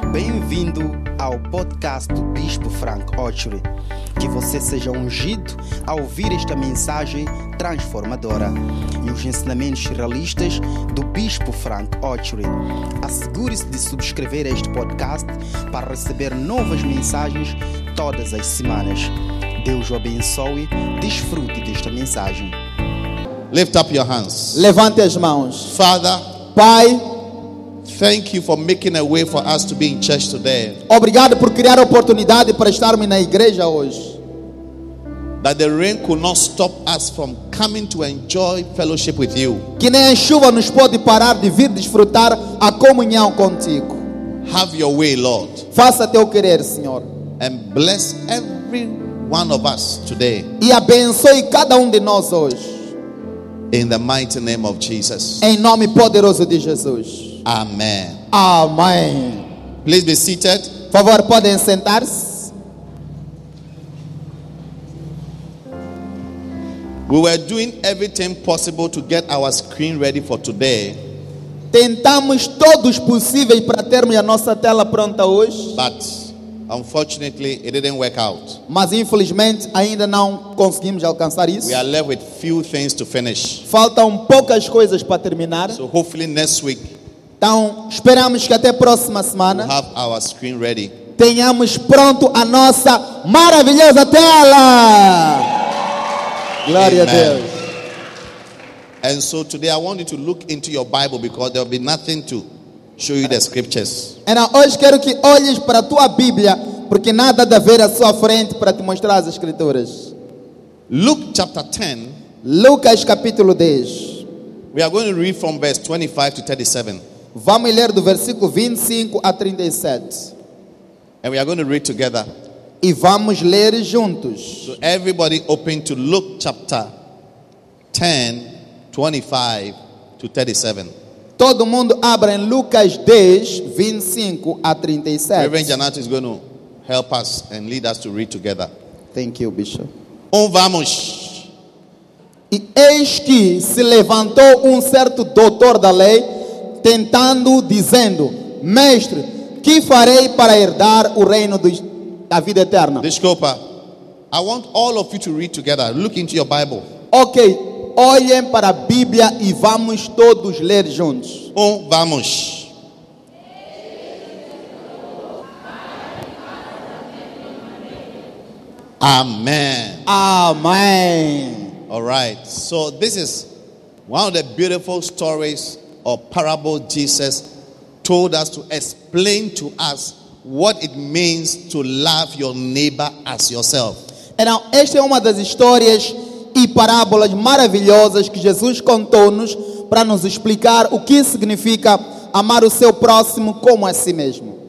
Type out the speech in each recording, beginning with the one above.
Bem-vindo ao podcast do Bispo Frank Ochery. Que você seja ungido ao ouvir esta mensagem transformadora e os ensinamentos realistas do Bispo Frank Ochery. Assegure-se de subscrever este podcast para receber novas mensagens todas as semanas. Deus o abençoe. Desfrute desta mensagem. Lift up your hands. Levante as mãos. Father, Pai, thank you for making a way for us to be in church today. obrigado por criar a oportunidade para estarmos na igreja hoje. That the rain could not stop us from coming to enjoy fellowship with you. Que nem a chuva nos pode parar de vir desfrutar a comunhão contigo. Have your way, Lord, Faça teu querer, Senhor. and bless every one of us today. E abençoe cada de nós hoje. In the mighty name of Jesus. Em nome poderoso de Jesus. Amen. Amém. Please be seated. Por favor, podem sentar-se. We were doing everything possible to get our screen ready for today, Tentamos todos possíveis para termos a nossa tela pronta hoje. but unfortunately it didn't work out. Mas infelizmente ainda não conseguimos alcançar isso. We are left with few things to finish. Faltam poucas coisas para terminar. So hopefully next week Então, esperamos que até a próxima we'll semana have our screen ready. tenhamos pronto a nossa maravilhosa tela. Glória Amen. a Deus. And so today I want you to look into your Bible because there will be nothing to show you the scriptures. Então, hoje quero que olhes para a tua Bíblia, porque nada dá a ver à sua frente para te mostrar as Escrituras. Luke chapter 10, Lucas capítulo 10. we are going to read from verse 25 to 37. Vamos ler do versículo 25 a 37. And we are going to read together. E vamos ler juntos. So everybody open to Luke chapter 10, 25 to 37. Todo mundo abra em Lucas 10, 25 a 37. Reverend Janato is going to help us and lead us to read together. Thank you, Bishop. Vamos. E eis que se levantou um certo doutor da lei, tentando, dizendo: Mestre, que farei para herdar o reino da vida eterna? Desculpa. I want all of you to read together. Look into your Bible. Ok, olhem para a Bíblia e vamos todos ler juntos. Vamos. Amen. Amém. All right. So this is one of the beautiful stories or parable Jesus told us to explain to us what it means to love your neighbor as yourself. Então, esta é uma das histórias e parábolas maravilhosas que Jesus contou-nos para nos explicar o que significa amar o seu próximo como a si mesmo.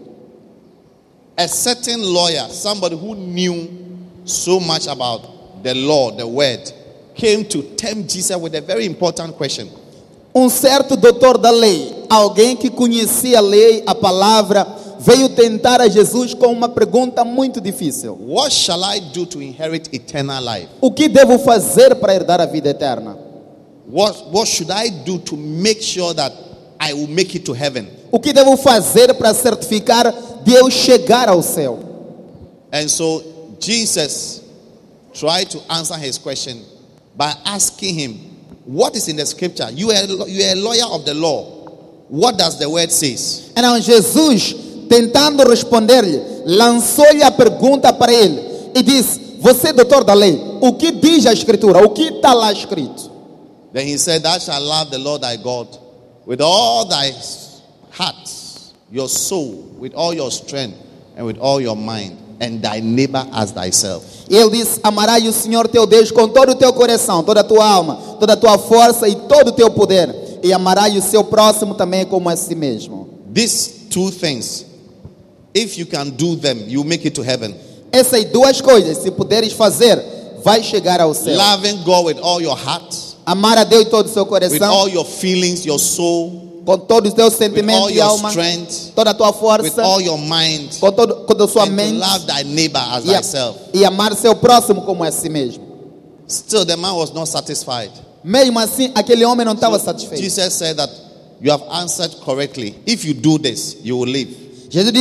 A certain lawyer, somebody who knew so much about the law, the word, came to tempt Jesus with a very important question. Certo doutor da lei, alguém que conhecia a lei, a palavra, veio tentar a Jesus com uma pergunta muito difícil. What shall I do to inherit eternal life? O que devo fazer para herdar a vida eterna? What should I do to make sure that I will make it to heaven? O que devo fazer para certificar de eu chegar ao céu? And so Jesus tried to answer his question by asking him, what is in the scripture? You are a lawyer of the law. What does the word says? Então Jesus, tentando responder-lhe, lançou-lhe a pergunta para ele e disse: Você, doutor da lei, o que diz a Escritura? O que está lá escrito? Then he said, thou shalt love the Lord thy God with all thy heart, your soul, with all your strength, and with all your mind, and thy neighbor as thyself. E ele disse: Amarás o Senhor teu Deus com todo o teu coração, toda a tua alma, toda a tua força e todo o teu poder. E amarás o seu próximo também como a si mesmo. These two things, if you can do them, you make it to heaven. Essas duas coisas, se puderes fazer, vai chegar ao céu. Loving God with all your heart, Amar a Deus todo o seu with coração, all your feelings, your soul, com todos os teus with all sentimentos e your alma, strength, toda a tua with força, all your mind, com toda a sua and to mente, love thy neighbor as thyself. e amar seu próximo como a si mesmo. Still, the man was not satisfied. Mesmo assim, aquele homem não estava satisfeito. Jesus said that you have answered correctly. If you do this, you will live. Jesus disse: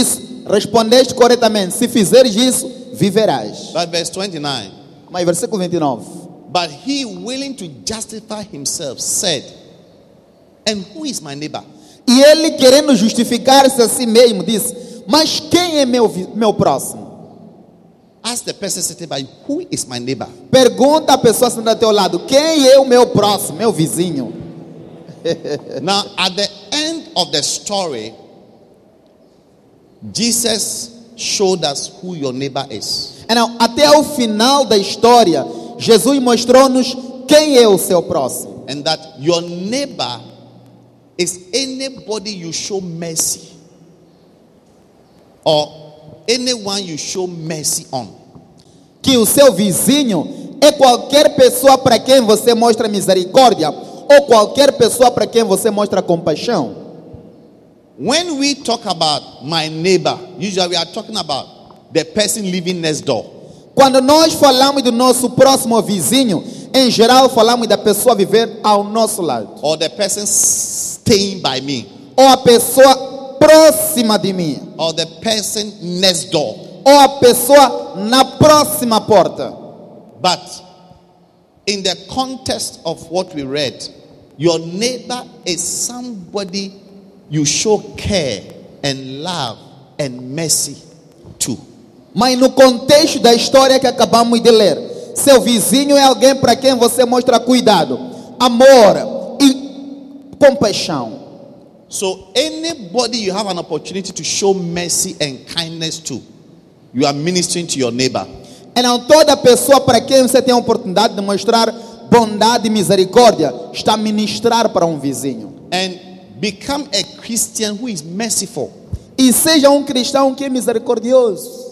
respondeste corretamente. Se fizeres isso, viverás. But verse 29. Mas versículo 29. But he, willing to justify himself, said, and who is my neighbor? E ele, querendo justificar-se a si mesmo, disse: mas quem é meu próximo? Ask the person sitting by you, who is my neighbor? Pergunta à pessoa sentada ao teu lado: quem é o meu próximo, meu vizinho? Now, at the end of the story, Jesus showed us who your neighbor is. Então, até o final da história, Jesus mostrou-nos quem é o seu próximo. And that your neighbor is anybody you show mercy, or anyone you show mercy on. Que o seu vizinho é qualquer pessoa para quem você mostra misericórdia, ou qualquer pessoa para quem você mostra compaixão. When we talk about my neighbor, usually we are talking about the person living next door. Quando nós falamos do nosso próximo vizinho, em geral falamos da pessoa viver ao nosso lado, Or the person staying by me. ou a pessoa próxima de mim, Or the person next door. ou a pessoa na próxima porta. But in the context of what we read, your neighbor is somebody you show care and love and mercy to. Mas no contexto da história que acabamos de ler, seu vizinho é alguém para quem você mostra cuidado, amor e compaixão. So anybody you have an opportunity to show mercy and kindness to, you are ministering to your neighbor. Então toda pessoa para quem você tem a oportunidade de mostrar bondade e misericórdia, está a ministrar para um vizinho. And become a Christian who is merciful. E seja um cristão que é misericordioso.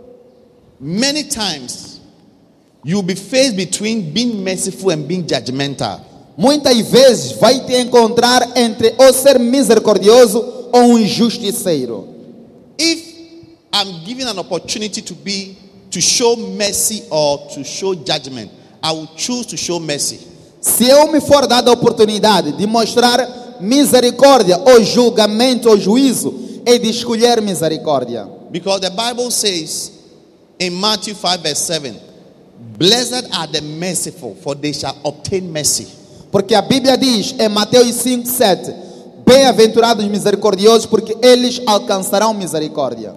Many times you will be faced between being merciful and being judgmental. Muitas vezes vai te encontrar entre ou ser misericordioso ou um injusticeiro. If I'm given an opportunity to show mercy or to show judgment, I will choose to show mercy. Se eu me for dada a oportunidade de mostrar misericórdia ou julgamento ou juízo, é de escolher misericórdia. Because the Bible says in Matthew 5 verse 7, blessed are the merciful, for they shall obtain mercy. Porque a Bíblia diz em Mateus 5, 7, bem-aventurados os misericordiosos, porque eles alcançarão misericórdia.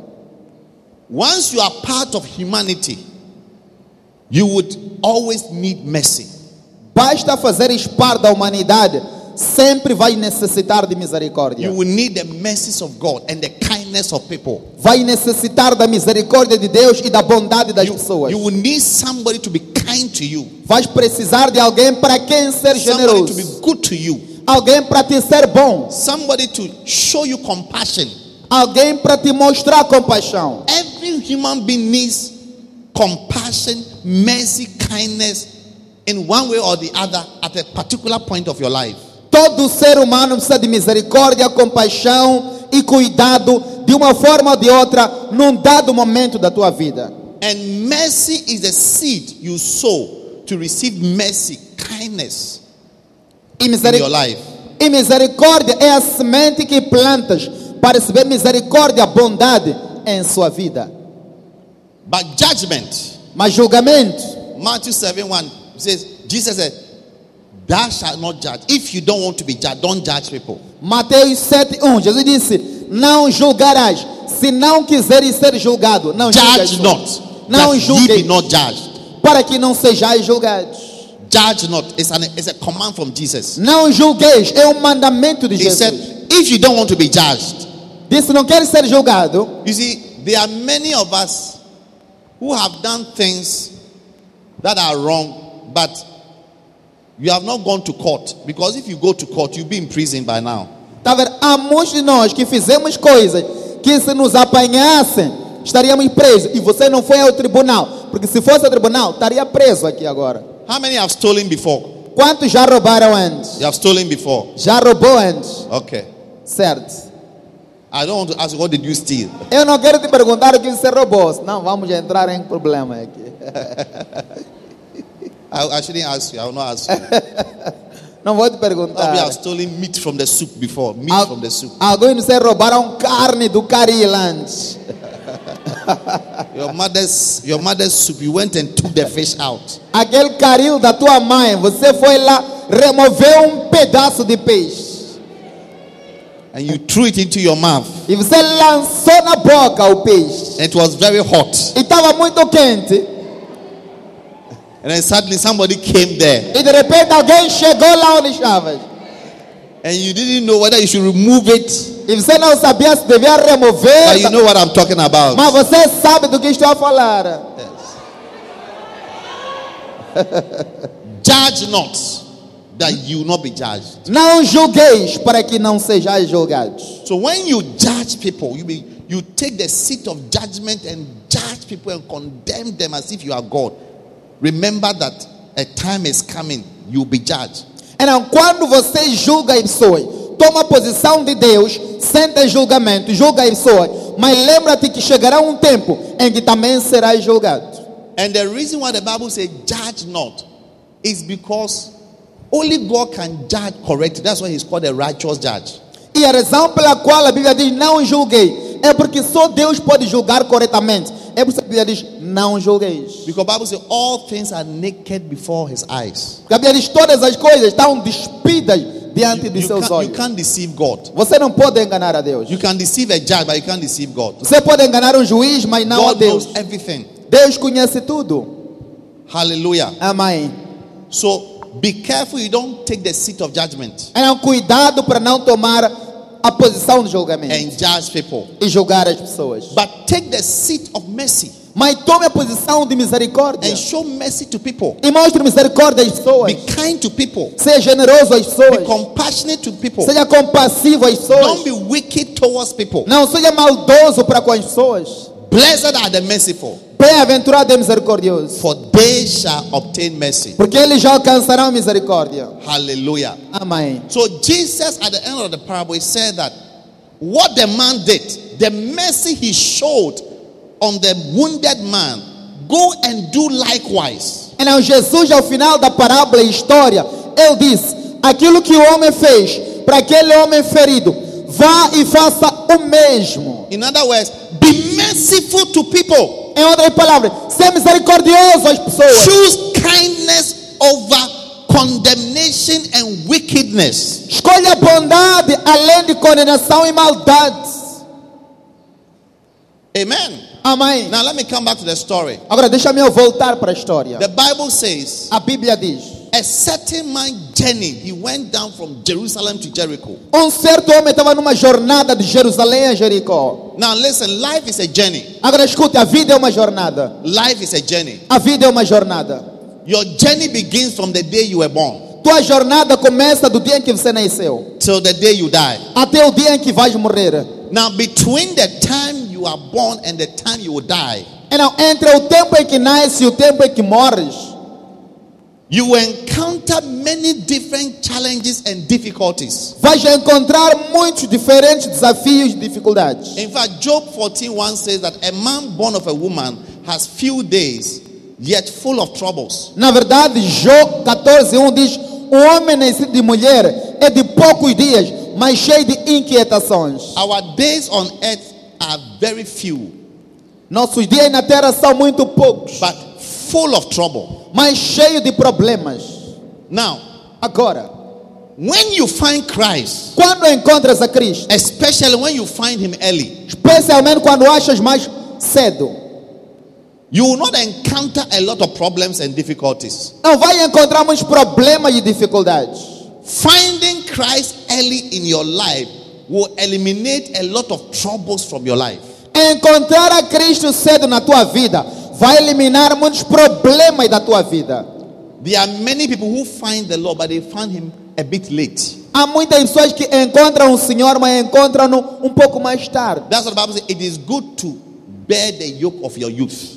Once you are part of humanity, you would always need mercy. Basta fazeres parte da humanidade, sempre vai necessitar de misericórdia. You will need the mercies of God and the kindness of people. Vai necessitar da misericórdia de Deus e da bondade das pessoas. You will need somebody to be kind to you. Vais precisar de alguém para quem ser Somebody to be generoso. good to you. Alguém para te ser bom. Somebody to show you compassion. Alguém para te mostrar compaixão. Every human being needs compassion, mercy, kindness in one way or the other at a particular point of your life. Todo ser humano precisa de misericórdia, compaixão e cuidado de uma forma ou de outra num dado momento da tua vida. And mercy is the seed you sow to receive mercy, kindness E, in your life. e misericórdia é a semente que plantas para receber misericórdia, bondade em sua vida. But judgment, Mas julgamento, Matthew 7:1 says, Jesus said, thou shalt not judge. If you don't want to be judged, don't judge people. Mateus 7:1, Jesus disse: não julgarás, se não quiseres ser julgado, não julgues. Judge not, Não that ye be julgueis, not judged. para que não sejais julgados. Judge not. It's a command from Jesus. Não julgueis, é um mandamento de He Jesus. said, if you don't want to be judged, Disse: não queres ser julgado. you see, there are many of us who have done things that are wrong, but you have not gone to court. Because if you go to court, you'll be in prison by now. Tá vendo? Há muitos de nós que fizemos coisas que, se nos apanhassem, estaríamos presos. E você não foi ao tribunal, porque se fosse ao tribunal, estaria preso aqui agora. How many have stolen before? Quantos já roubaram antes? You have stolen before. Já roubou antes? Okay. Certo. I don't want to ask you, what did you steal? Eu não quero te perguntar o que você roubou, senão vamos entrar em problema aqui. I shouldn't ask you. I will not ask you. Não vou te Some people perguntar. have stolen meat from the soup before. Meat from the soup. Alguns de vocês roubaram carne do caril antes. Your mother's soup, you went and took the fish out. Aquele caril da tua mãe, você foi lá, removeu pedaço de peixe. And you threw it into your mouth. E você lançou na boca o peixe. And it was very hot. E estava muito quente. And then suddenly somebody came there. E de repente alguém chegou lá onde estavas. And you didn't know whether you should remove it. E você não sabia se devia remover. But you know what I'm talking about. Mas você sabe do que estou a falar. Judge not, that you will not be judged. Não julgueis para que não sejais julgados. So when you judge people, you take the seat of judgment and judge people and condemn them as if you are God. Remember that a time is coming, you will be judged. Então, quando você julga as pessoas, toma a posição de Deus, senta em julgamento, julga as pessoas, mas lembra-te que chegará um tempo em que também serás julgado. And the reason why the Bible says judge not is because only God can judge correctly. That's why he's called a righteous judge. E a razão pela qual a Bíblia diz não julguei é porque só Deus pode julgar corretamente. É por isso que a Bíblia diz não julgueis. Because the Bible says all things are naked before his eyes. A Bíblia diz todas as coisas estão despidas diante de seus olhos. You can't deceive God. Você não pode enganar a Deus. You can deceive a judge, but you can't deceive God. Você pode enganar um juiz, mas não a God Deus. knows everything. Deus conhece tudo. Hallelujah. Amém. So be careful you don't take the seat of judgment Então, cuidado para não tomar a posição de julgamento and judge people. e julgar as pessoas. But take the seat of mercy Mas tome a posição de misericórdia and show mercy to people. e mostre misericórdia às pessoas. Be kind to people. Seja generoso às Be pessoas. compassionate to people. Seja compassivo às pessoas. Don't be wicked towards people. Não seja maldoso para com as pessoas. Blessed are the merciful, Bem-aventurado é misericordioso, for they shall obtain mercy. porque eles já alcançarão misericórdia. Hallelujah. Amém. So Jesus, at the end of the parable, he said that what the man did, the mercy he showed on the wounded man, go and do likewise. Então Jesus, ao final da parábola e história, ele disse: aquilo que o homem fez para aquele homem ferido, vá e faça o mesmo. In other words, be merciful to people. Em outras palavras, ser misericordioso às pessoas. Choose kindness over condemnation and wickedness. Escolha a bondade além de condenação e maldade. Amen. Amém. Now let me come back to the story. Agora deixa-me eu voltar para a história. The Bible says A Bíblia diz: a certain man journeyed. He went down from Jerusalem to Jericho. certo homem estava numa jornada de Jerusalém a Jericó. Now listen, life is a journey. Agora escute, a vida é uma jornada. Life is a journey. A vida é uma jornada. Your journey begins from the day you were born Tua jornada começa do dia em que você nasceu till the day you die. até o dia em que vais morrer. Now between the time you are born and the time you will die, Então, entre o tempo em que nasce e o tempo em que morres, you will encounter many different challenges and difficulties. vais encontrar muitos diferentes desafios e dificuldades. In fact, Job 14:1 says that a man born of a woman has few days, yet full of troubles. Na verdade, Jó 14:1 diz: o homem nascido de mulher é de poucos dias, mas cheio de inquietações. Our days on earth are very few, Nossos dias na terra são muito poucos, but full of trouble. mas cheios de problemas. Now, Agora, when you find Christ, quando encontras a Cristo, especially when you find him early, especialmente quando achas mais cedo, you will not encounter a lot of problems and difficulties. não vai encontrar muitos problemas e dificuldades. Finding Christ early in your life will eliminate a lot of troubles from your life. Encontrar a Cristo cedo na tua vida vai eliminar muitos problemas da tua vida. There are many people who find the Lord, but they find him a bit late. Há muitas pessoas que encontram o Senhor, mas encontram-no um pouco mais tarde. That's what the Bible says. It is good to bear the yoke of your youth.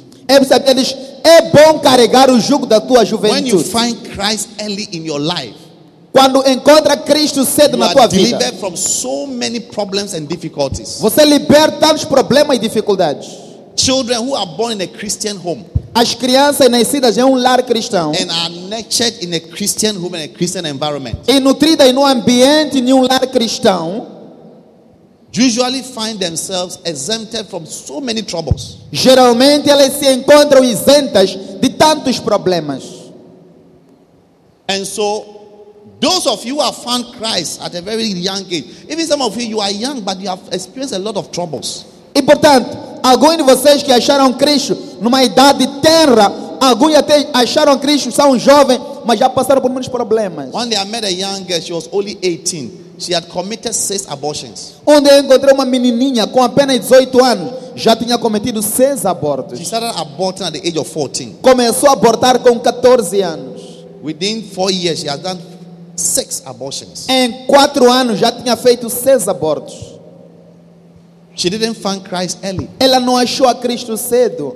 É bom carregar o jugo da tua When you juventude. find Christ early in your life, Quando encontra Cristo cedo you na are tua vida, delivered from so many problems and difficulties. você liberta tantos problemas e dificuldades. Children who are born in a Christian home As crianças nascidas em um lar cristão and are nurtured in a Christian home and a Christian environment, e nutridas em um ambiente em um lar cristão, usually find themselves exempted from so many troubles. Geralmente elas se encontram isentas de tantos problemas. And so, those of you who have found Christ at a very young age, even some of you are young, but you have experienced a lot of troubles. E portanto, alguns de vocês que acharam Cristo numa idade tenra, alguns até acharam Cristo, são jovens, mas já passaram por muitos problemas. One day I met a young girl, she was only 18. She had committed 6 abortions. Onde eu encontrei uma menininha com apenas 18 anos, já tinha cometido 6 abortos. She started aborting at the age of 14. Começou a abortar com 14 anos. Within 4 years, she has done 6 abortions. Em 4 anos já tinha feito 6 abortos. She didn't find Christ early. Ela não achou a Cristo cedo.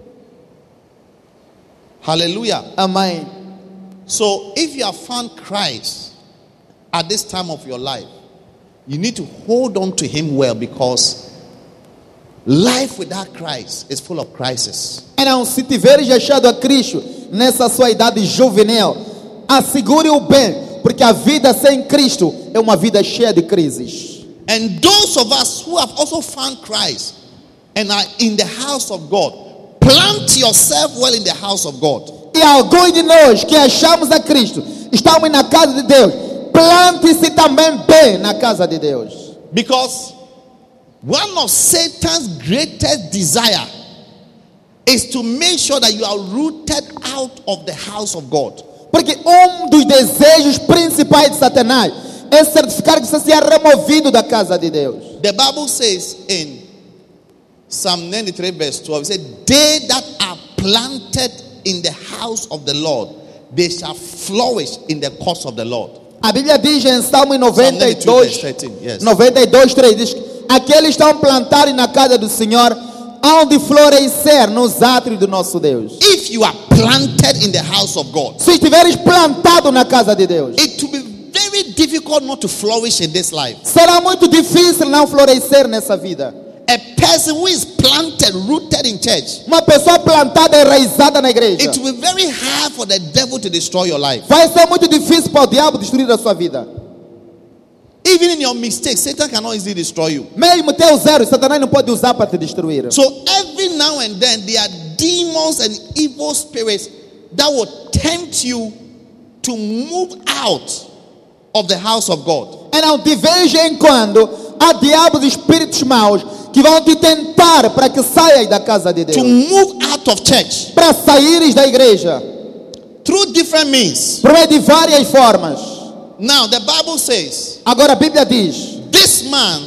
Hallelujah. Amém. So, if you have found Christ at this time of your life, you need to hold on to him well, because life without Christ is full of crisis. Então, se tiveres achado a Cristo nessa sua idade juvenil, assegure-o bem, porque a vida sem Cristo é uma vida cheia de crises. And those of us who have also found Christ and are in the house of God, plant yourself well in the house of God. E alguns de nós que achamos a Cristo, estamos na casa de Deus, plante-se também bem na casa de Deus. Because one of Satan's greatest desire is to make sure that you are rooted out of the house of God. Porque dos desejos principais de Satanás é certificar que você seja removido da casa de Deus. The Bible says in Psalm 93 verse 12, it says, they that are planted in the house of the Lord, they shall flourish in the courts of the Lord. A Bíblia diz em Salmo 92, 13, yes. 92:3, diz: aqueles estão plantados na casa do Senhor, hão de florescer nos átrios do nosso Deus. If you are planted in the house of God, Se estiveres plantado na casa de Deus, it will be very difficult not to flourish in this life. será muito difícil não florescer nessa vida. A person who is planted, rooted in church, Uma pessoa plantada e enraizada na igreja, it will be very hard for the devil to destroy your life. vai ser muito difícil para o diabo destruir a sua vida. Even in your mistakes, Satan cannot easily destroy you. Mesmo teus erros, Satanás não pode usar para te destruir. So every now and then, there are demons and evil spirits that will tempt you to move out of the house of God. Então, de vez em quando, há diabos e espíritos maus que vão te tentar para que saias da casa de To Deus, move out of church para saíres da igreja, through different means. por meio de várias formas. Now, the Bible says, Agora a Bíblia diz: this man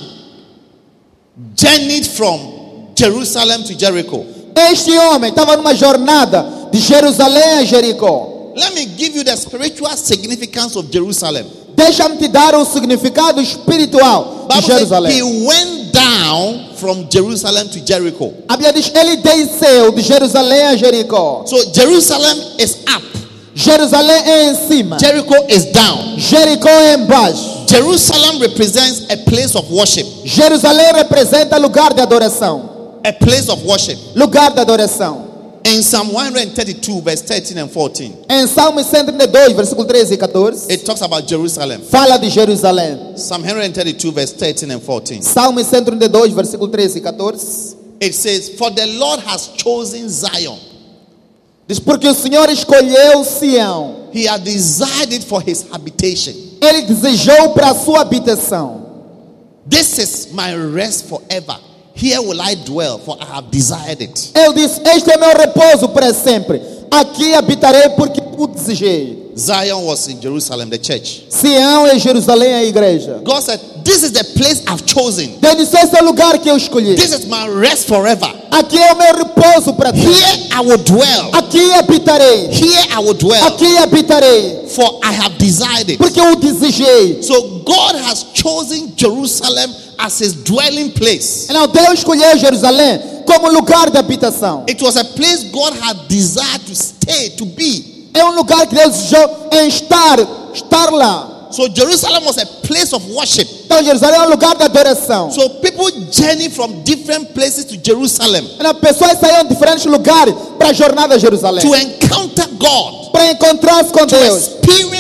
journeyed from Jerusalem to Jericho. este homem estava numa jornada de Jerusalém a Jericó. Let me give you the spiritual significance of Jerusalem. Deixa-me te dar o significado espiritual de Bible says Jerusalém. he went down from Jerusalem to Jericho. A Bíblia diz: ele desceu de Jerusalém a Jericó. So Jerusalem is up, Jerusalém é em cima, Jericho is down. Jericó é embaixo. Jerusalem represents a place of worship. Jerusalém representa lugar de adoração. A place of worship. Lugar de adoração. In Psalm 132, verse 13 and 14, Em Salmo 132, versículo 13 e 14, it talks about Jerusalem. fala de Jerusalém. Psalm 132, verse 13 and 14. Salmo 132, versículo 13 e 14, It says, for the Lord has chosen Zion. diz: porque o Senhor escolheu Sião, He has desired it for his habitation. ele desejou para a sua habitação. This is my rest forever. Here will I dwell, for I have desired it. Ele disse: este é meu repouso para sempre. Aqui habitarei porque o desejei. Zion was in Jerusalem, the church. Sião é Jerusalém, a igreja. God said, this is the place I've chosen. Deus disse: esse é o lugar que eu escolhi. This is my rest forever. Aqui é o meu repouso para ti. Here I will dwell. Aqui habitarei. Here I will dwell, Aqui habitarei for I have desired it. porque eu desejei. So God has chosen Jerusalem as his dwelling place. Então Deus escolheu Jerusalém como lugar de habitação. It was a place God had desired to stay, to be. É um lugar que Deus desejou em estar lá. So Jerusalem was a place of worship. Então Jerusalém é um lugar de adoração. So people journey from different places to Jerusalem Então, pessoas saíam de diferentes lugares para a jornada a Jerusalém, to encounter God, para encontrar-se com to Deus, experience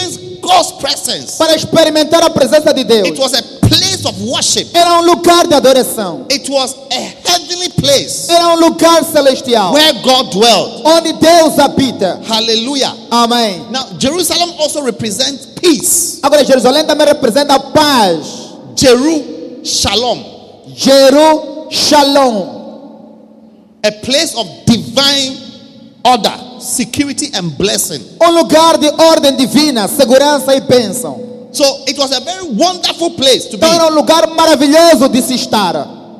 God's presence. para experimentar a presença de Deus. It was a place of worship. Era um lugar de adoração. It was a heavenly place Era um lugar celestial, where God dwelt. onde Deus habita. Hallelujah. Amém. Now, Jerusalem also represents peace. Agora, Jerusalém também representa a paz. Shalom. Jerusalém. A place of divine order, security, and blessing. Lugar de ordem divina, segurança e bênção. So it was a very wonderful place to be. Então era lugar maravilhoso de se estar.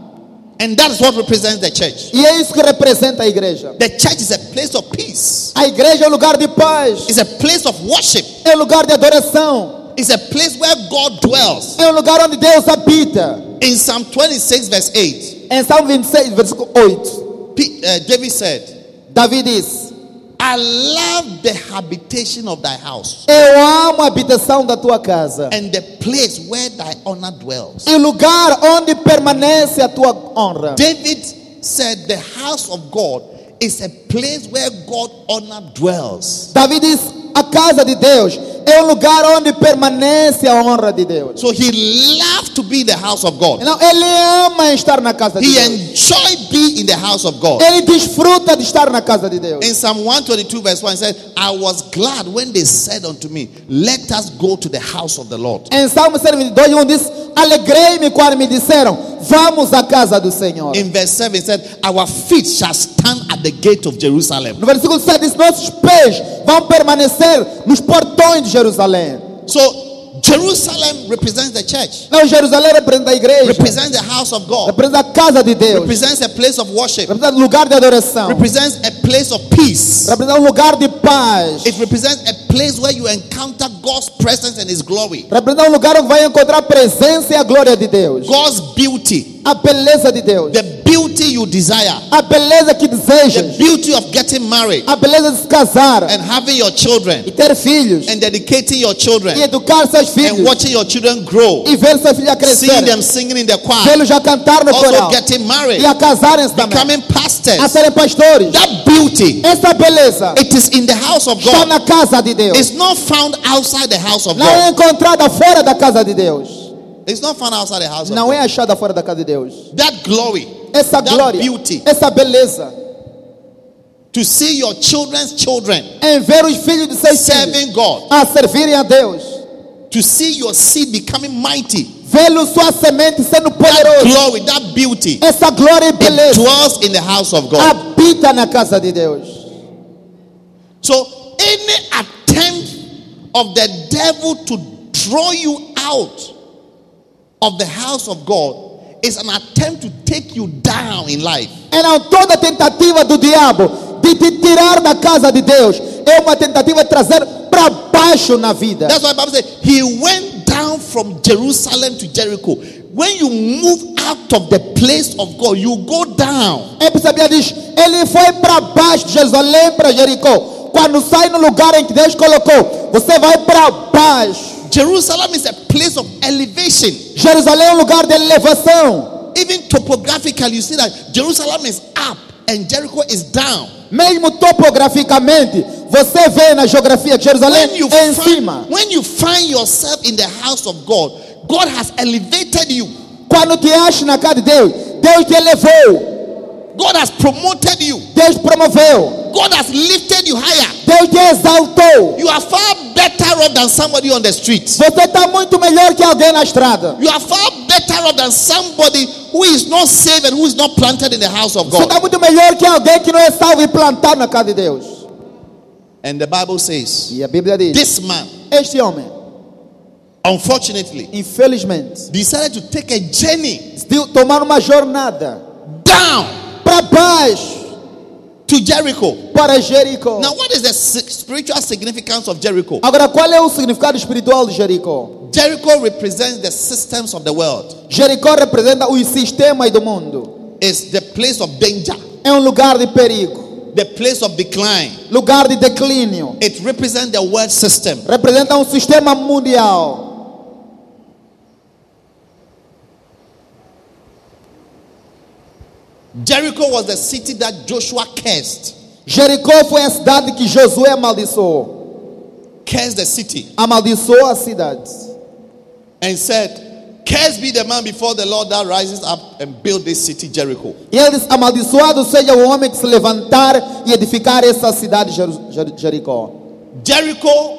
And that is what represents the church. E é isso que representa a igreja. The church is a place of peace. A igreja é lugar de paz. It's a place of worship. É lugar de adoração. It's a place where God dwells. É lugar onde Deus habita. In Psalm 26 verse 8, Em Salmo 26, versículo 8, David said, Davi diz: I love the habitation of thy house eu amo a habitação da tua casa and the place where thy honor dwells. e o lugar onde permanece a tua honra. David said the house of God is a place where God honor dwells. Davi diz: a casa de Deus é um lugar onde permanece a honra de Deus. So he loved to be in the house of God. Então, ele ama estar na casa de He Deus. enjoyed being in the house of God. Ele desfruta de estar na casa de Deus. In Psalm 122 verse 1 it said, I was glad when they said unto me, let us go to the house of the Lord. Em Salmo 122, diz: alegrei-me quando me disseram, vamos à casa do Senhor. In verse 7 it said, our feet shall stand at the gate of Jerusalem. No versículo 7 diz: nossos pés vão permanecer nos portões de Jerusalém. So Jerusalem represents the church, Não, Jerusalém representa a igreja, represents the house of God, representa a casa de Deus, represents a place of worship, representa um lugar de adoração, represents a place of peace. representa um lugar de paz, It represents a place where you encounter God's presence and His glory, representa um lugar onde vai encontrar a presença e a glória de Deus, God's beauty, a beleza de Deus, the beauty you desire, a beleza que the desejas, beauty of getting married a beleza de se casar and having your children e ter filhos and dedicating your children e educar seus and filhos watching your children grow, e ver seus filhos a seeing crescer, them singing in the choir, vê-los já cantar no also coral getting married, e a casarem-se também, becoming a pastors. serem pastores. That beauty, Essa beleza it is in the house of está God. na casa de Deus. It's not found outside the house of Não é God. encontrada fora da casa de Deus. It's not found outside the house of Não é God. achada fora da casa de Deus. That glory, Essa that glória, beauty, essa beleza, to see your children's children em ver os filhos de seus filhos serving God, a servirem a Deus, to see your seed becoming mighty, vê-lo sua semente sendo that poderoso. glory, that beauty, Essa glória e it beleza dwells in the house of God. habita na casa de Deus. So any attempt of the devil to draw you out of the house of God is an attempt to take you down in life. Então toda tentativa do diabo de te tirar da casa de Deus é uma tentativa de trazer para baixo na vida. That's why the Bible says he went down from Jerusalem to Jericho. When you move out of the place of God, you go down. É por isso que a Bíblia diz: ele foi para baixo de Jerusalém para Jericó. Quando sai no lugar em que Deus colocou, você vai para baixo. Jerusalem is a place of elevation. Jerusalém é um lugar de elevação. Even topographically, you see that Jerusalem is up and Jericho is down. Mesmo topograficamente, você vê na geografia que Jerusalém é em cima. when you find yourself in the house of God, God has elevated you. Quando te achas na casa de Deus, Deus te elevou. God has promoted you. Deus promoveu. God has lifted you higher. Deus te exaltou. You are far better off than somebody on the street. Você está muito melhor que alguém na estrada. You are far better off than somebody who is not saved and who is not planted in the house of Você God. está muito melhor que alguém que não é salvo e plantado na casa de Deus. And the Bible says, E a Bíblia diz: this man, este homem, unfortunately, infelizmente, decided to take a journey decidiu tomar uma jornada down para baixo, to Jericho. para Jericó. Now, what is the spiritual significance of Jericho? Agora, qual é o significado espiritual de Jericó? Jericho represents the systems of the world. Jericó representa os sistemas do mundo. It's the place of danger, É um lugar de perigo, the place of decline. lugar de declínio. It represents the world system. Representa um sistema mundial. Jericho was the city that Joshua cursed. Jericó foi a cidade que Josué amaldiçoou. cursed the city amaldiçoou a cidade and said, "Cursed be the man before the Lord that rises up and build this city Jericho." e ele disse: amaldiçoado seja o homem que se levantar e edificar essa cidade Jericó. Jericho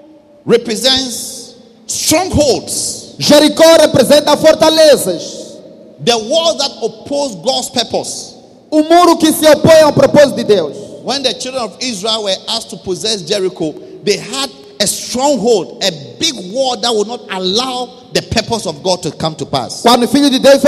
represents strongholds, Jericó representa fortalezas, the walls that oppose God's purpose. o muro que se opõe ao propósito de Deus. When the children of Israel were asked to possess Jericho, they had a stronghold, a big wall that would not allow the purpose of God to come to pass. Quando os filhos de Deus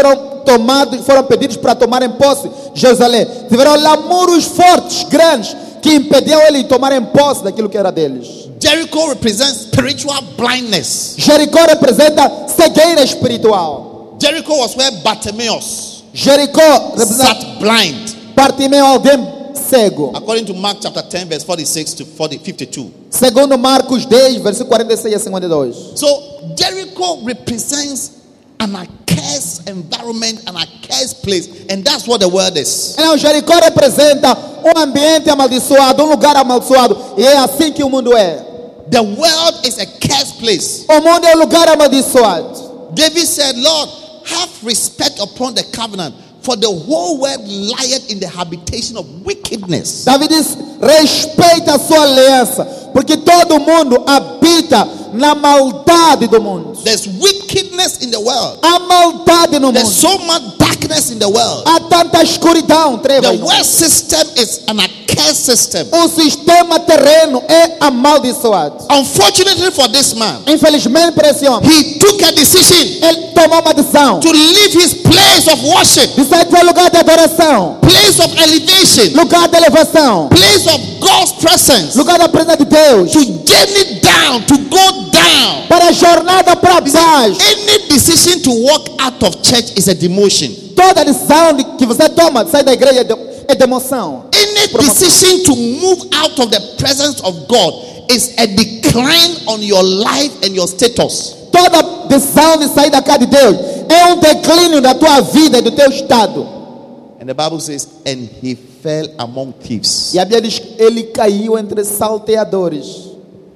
foram pedidos para tomarem posse de Jerusalém, tiveram lá muros fortes, grandes, que impediam eles de tomarem posse daquilo que era deles. Jericho represents spiritual blindness. Jericó representa cegueira espiritual. Jericho was where Bartimaeus Jericó representa sat blind. Bartimeu, alguém cego. According to Mark chapter 10, verse 46 to 52. Segundo Marcos 10, versículo 46 a 52. So Jericho represents an accursed environment, an accursed place, and that's what the word is. Então, Jericó representa ambiente amaldiçoado, lugar amaldiçoado, e é assim que o mundo é. The world is a cursed place. O mundo é lugar amaldiçoado. David said, "Lord, have respect upon the covenant, for the whole world lieth in the habitation of wickedness." Davi diz: respeita a sua aliança, porque todo mundo habita na maldade do mundo. There's wickedness in the world. Há maldade no There's mundo. so much darkness in the world. Há tanta escuridão, The trevas. world system is an accursed system. O sistema terreno é amaldiçoado. Unfortunately for this man, Infelizmente para esse homem, he took a decision ele tomou uma decisão to leave his place of worship, de sair do lugar de adoração, place of elevation, lugar de elevação, place of God's presence, lugar da presença de Deus, to journey down, to go down. para a jornada para baixo. Any decision to walk out of church is a demotion. Toda decisão que você toma de sair da igreja é demoção. Any decision to move out of the presence of God is a decline on your life and your status. Toda decisão de sair da casa de Deus é declínio da tua vida e do teu estado. And the Bible says, "And he fell among thieves." E a Bíblia diz que ele caiu entre salteadores.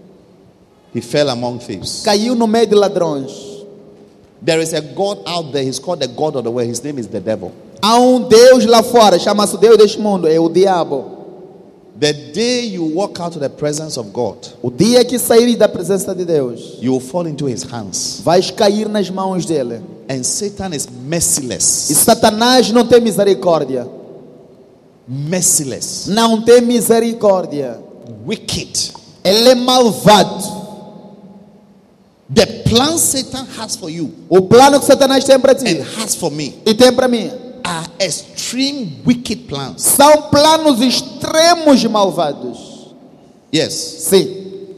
He fell among thieves. Caiu no meio de ladrões. There is a God out there. He's called the God of the world. His name is the devil. Há Deus lá fora, chama-se o Deus deste mundo, é o diabo. The day you walk out of the presence of God, O dia que sair da presença de Deus, you will fall into his hands. vais cair nas mãos dele. And Satan is E merciless. Satanás não tem misericórdia. Merciless. Não tem misericórdia. Wicked. Ele é malvado. The plan Satan has for you O plano que Satanás tem para ti and has for me e tem para mim are extreme wicked plans. são planos extremos de malvados. Yes. Sim.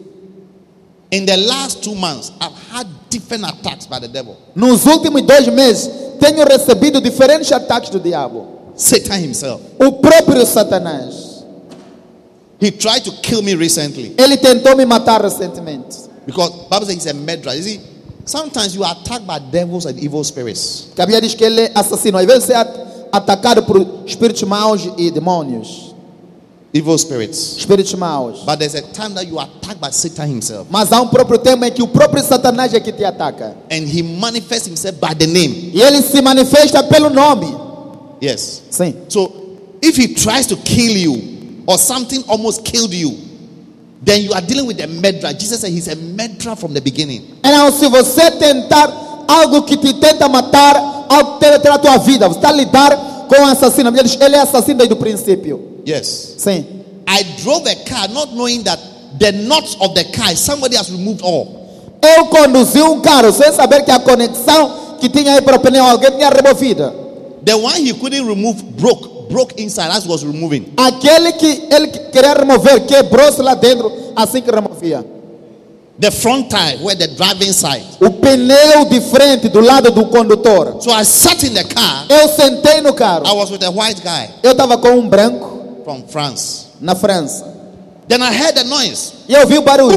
In the last 2 months, I've had different attacks by the devil. Nos últimos 2 meses, tenho recebido diferentes ataques do diabo. Satan himself. O próprio Satanás. He tried to kill me recently Ele tentou me matar recentemente. because the Bible says he's a murderer. You see, sometimes you are attacked by devils and evil spirits. Que a Bíblia diz que ele é assassino. Às vezes você é atacado por espíritos maus e demônios. Evil spirits. Espíritos maus. But there's a time that you are attacked by Satan himself. Mas há próprio tempo em que o próprio Satanás é que te ataca. And he manifests himself by the name. E ele se manifesta pelo nome. Yes. Sim. So if he tries to kill you or something almost killed you, then you are dealing with a murderer. Jesus said he's a murderer from the beginning. Então, se você tentar algo que te tenta matar, algo que tenta tirar a tua vida, você está a lidar com um assassino. A Bíblia diz, ele é assassino desde o princípio. Yes. Sim. I drove a car not knowing that the nuts of the car, somebody has removed all. Eu conduzi carro sem saber que a conexão que tinha aí para o pneu alguém tinha removida. The one he couldn't remove broke inside as was removing. Aquele que ele queria remover quebrou-se lá dentro assim que removia. The front tire where the driving side. O pneu de frente do lado do condutor. So I sat in the car. Eu sentei no carro. I was with a white guy Eu estava com branco from France. na França. Then I heard the noise. E eu vi o barulho.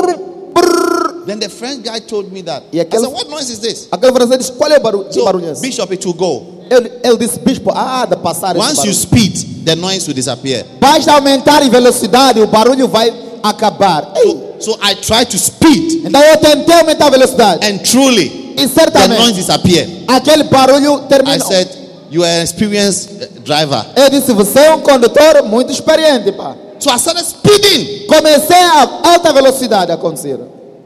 Then the French guy told me that. E I aquele- said, what noise is this? Aquele francês disse, qual é o barulho? Que So, barulho é esse? Bishop, it will go. Ele disse, bispo, de passar esse Once you barulho. speed, the noise will disappear. Basta aumentar em velocidade, o barulho vai acabar. Ei, So I tried to speed, Então eu tentei aumentar a velocidade. and truly, E the certamente noise disappeared. aquele barulho I terminou. said, "You are an experienced driver." Eu disse, você é um condutor muito experiente, pá. So I started speeding Comecei a alta velocidade a acontecer.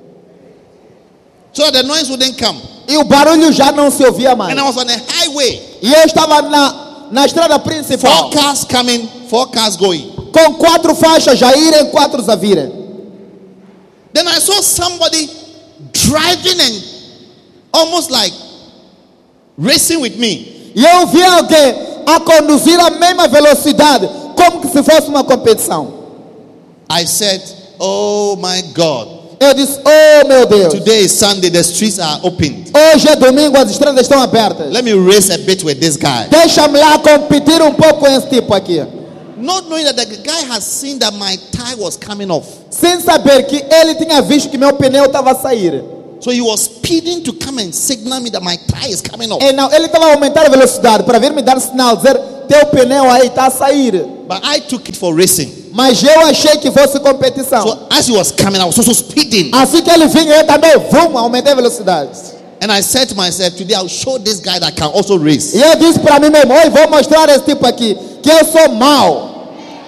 so that the noise wouldn't come. E o barulho já não se ouvia mais. And I was on a highway. E eu estava na estrada principal, 4 cars coming, 4 cars going. com 4 faixas a irem, 4 a virem. Then I saw somebody driving and almost like racing with me. E eu vi alguém a conduzir a mesma velocidade, como que se fosse uma competição. I said, "Oh my God. Eu disse, oh meu Deus, Today is Sunday, the streets are opened. hoje é domingo, as estradas estão abertas. Let me race a bit with this guy." Deixa-me lá competir um pouco com esse tipo aqui. Not knowing that the guy has seen that my tire was coming off. Sem saber que ele tinha visto que meu pneu estava a sair. So he was speeding to come and signal me that my tire is coming off. E não, ele estava a aumentar a velocidade para vir me dar sinal, dizer, teu pneu aí está a sair. But I took it for racing. Mas eu achei que fosse competição. So as he was coming, I was also speeding. Assim que ele vinha, eu também, aumentei a velocidade. And I said to myself, today I'll show this guy that I can also race. E eu disse para mim mesmo, oi, vou mostrar esse tipo aqui, que eu sou mau.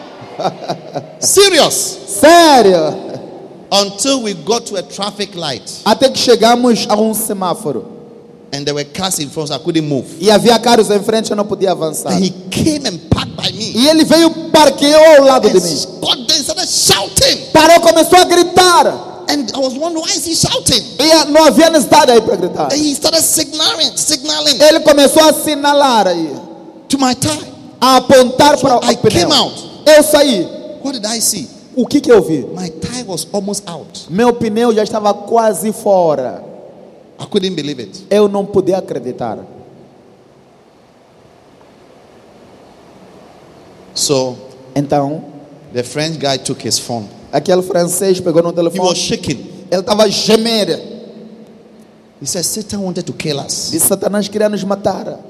Serious. Sério. Until we got to a traffic light. Até que chegamos a um semáforo. And there were cars in front, so I couldn't move. E havia carros em frente, eu não podia avançar. And he came and parked by me. E ele veio, parqueou ao lado de And mim. got there and started shouting. Parou, começou a gritar. And I was wondering, why is he shouting? E não havia necessidade aí para gritar. And he started signaling Ele começou a assinalar aí, to my tire. a apontar para o I came pneu. out. Eu saí. What did I see? O que eu vi? My tire was almost out. Meu pneu já estava quase fora. I couldn't believe it. Eu não podia acreditar. So Então, the French guy took his phone. aquele francês pegou no He telefone. was shaking. Ele estava a gemer. He said, Satan wanted to kill us. Disse, Satanás queria nos matar.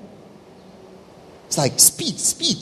It's like speed.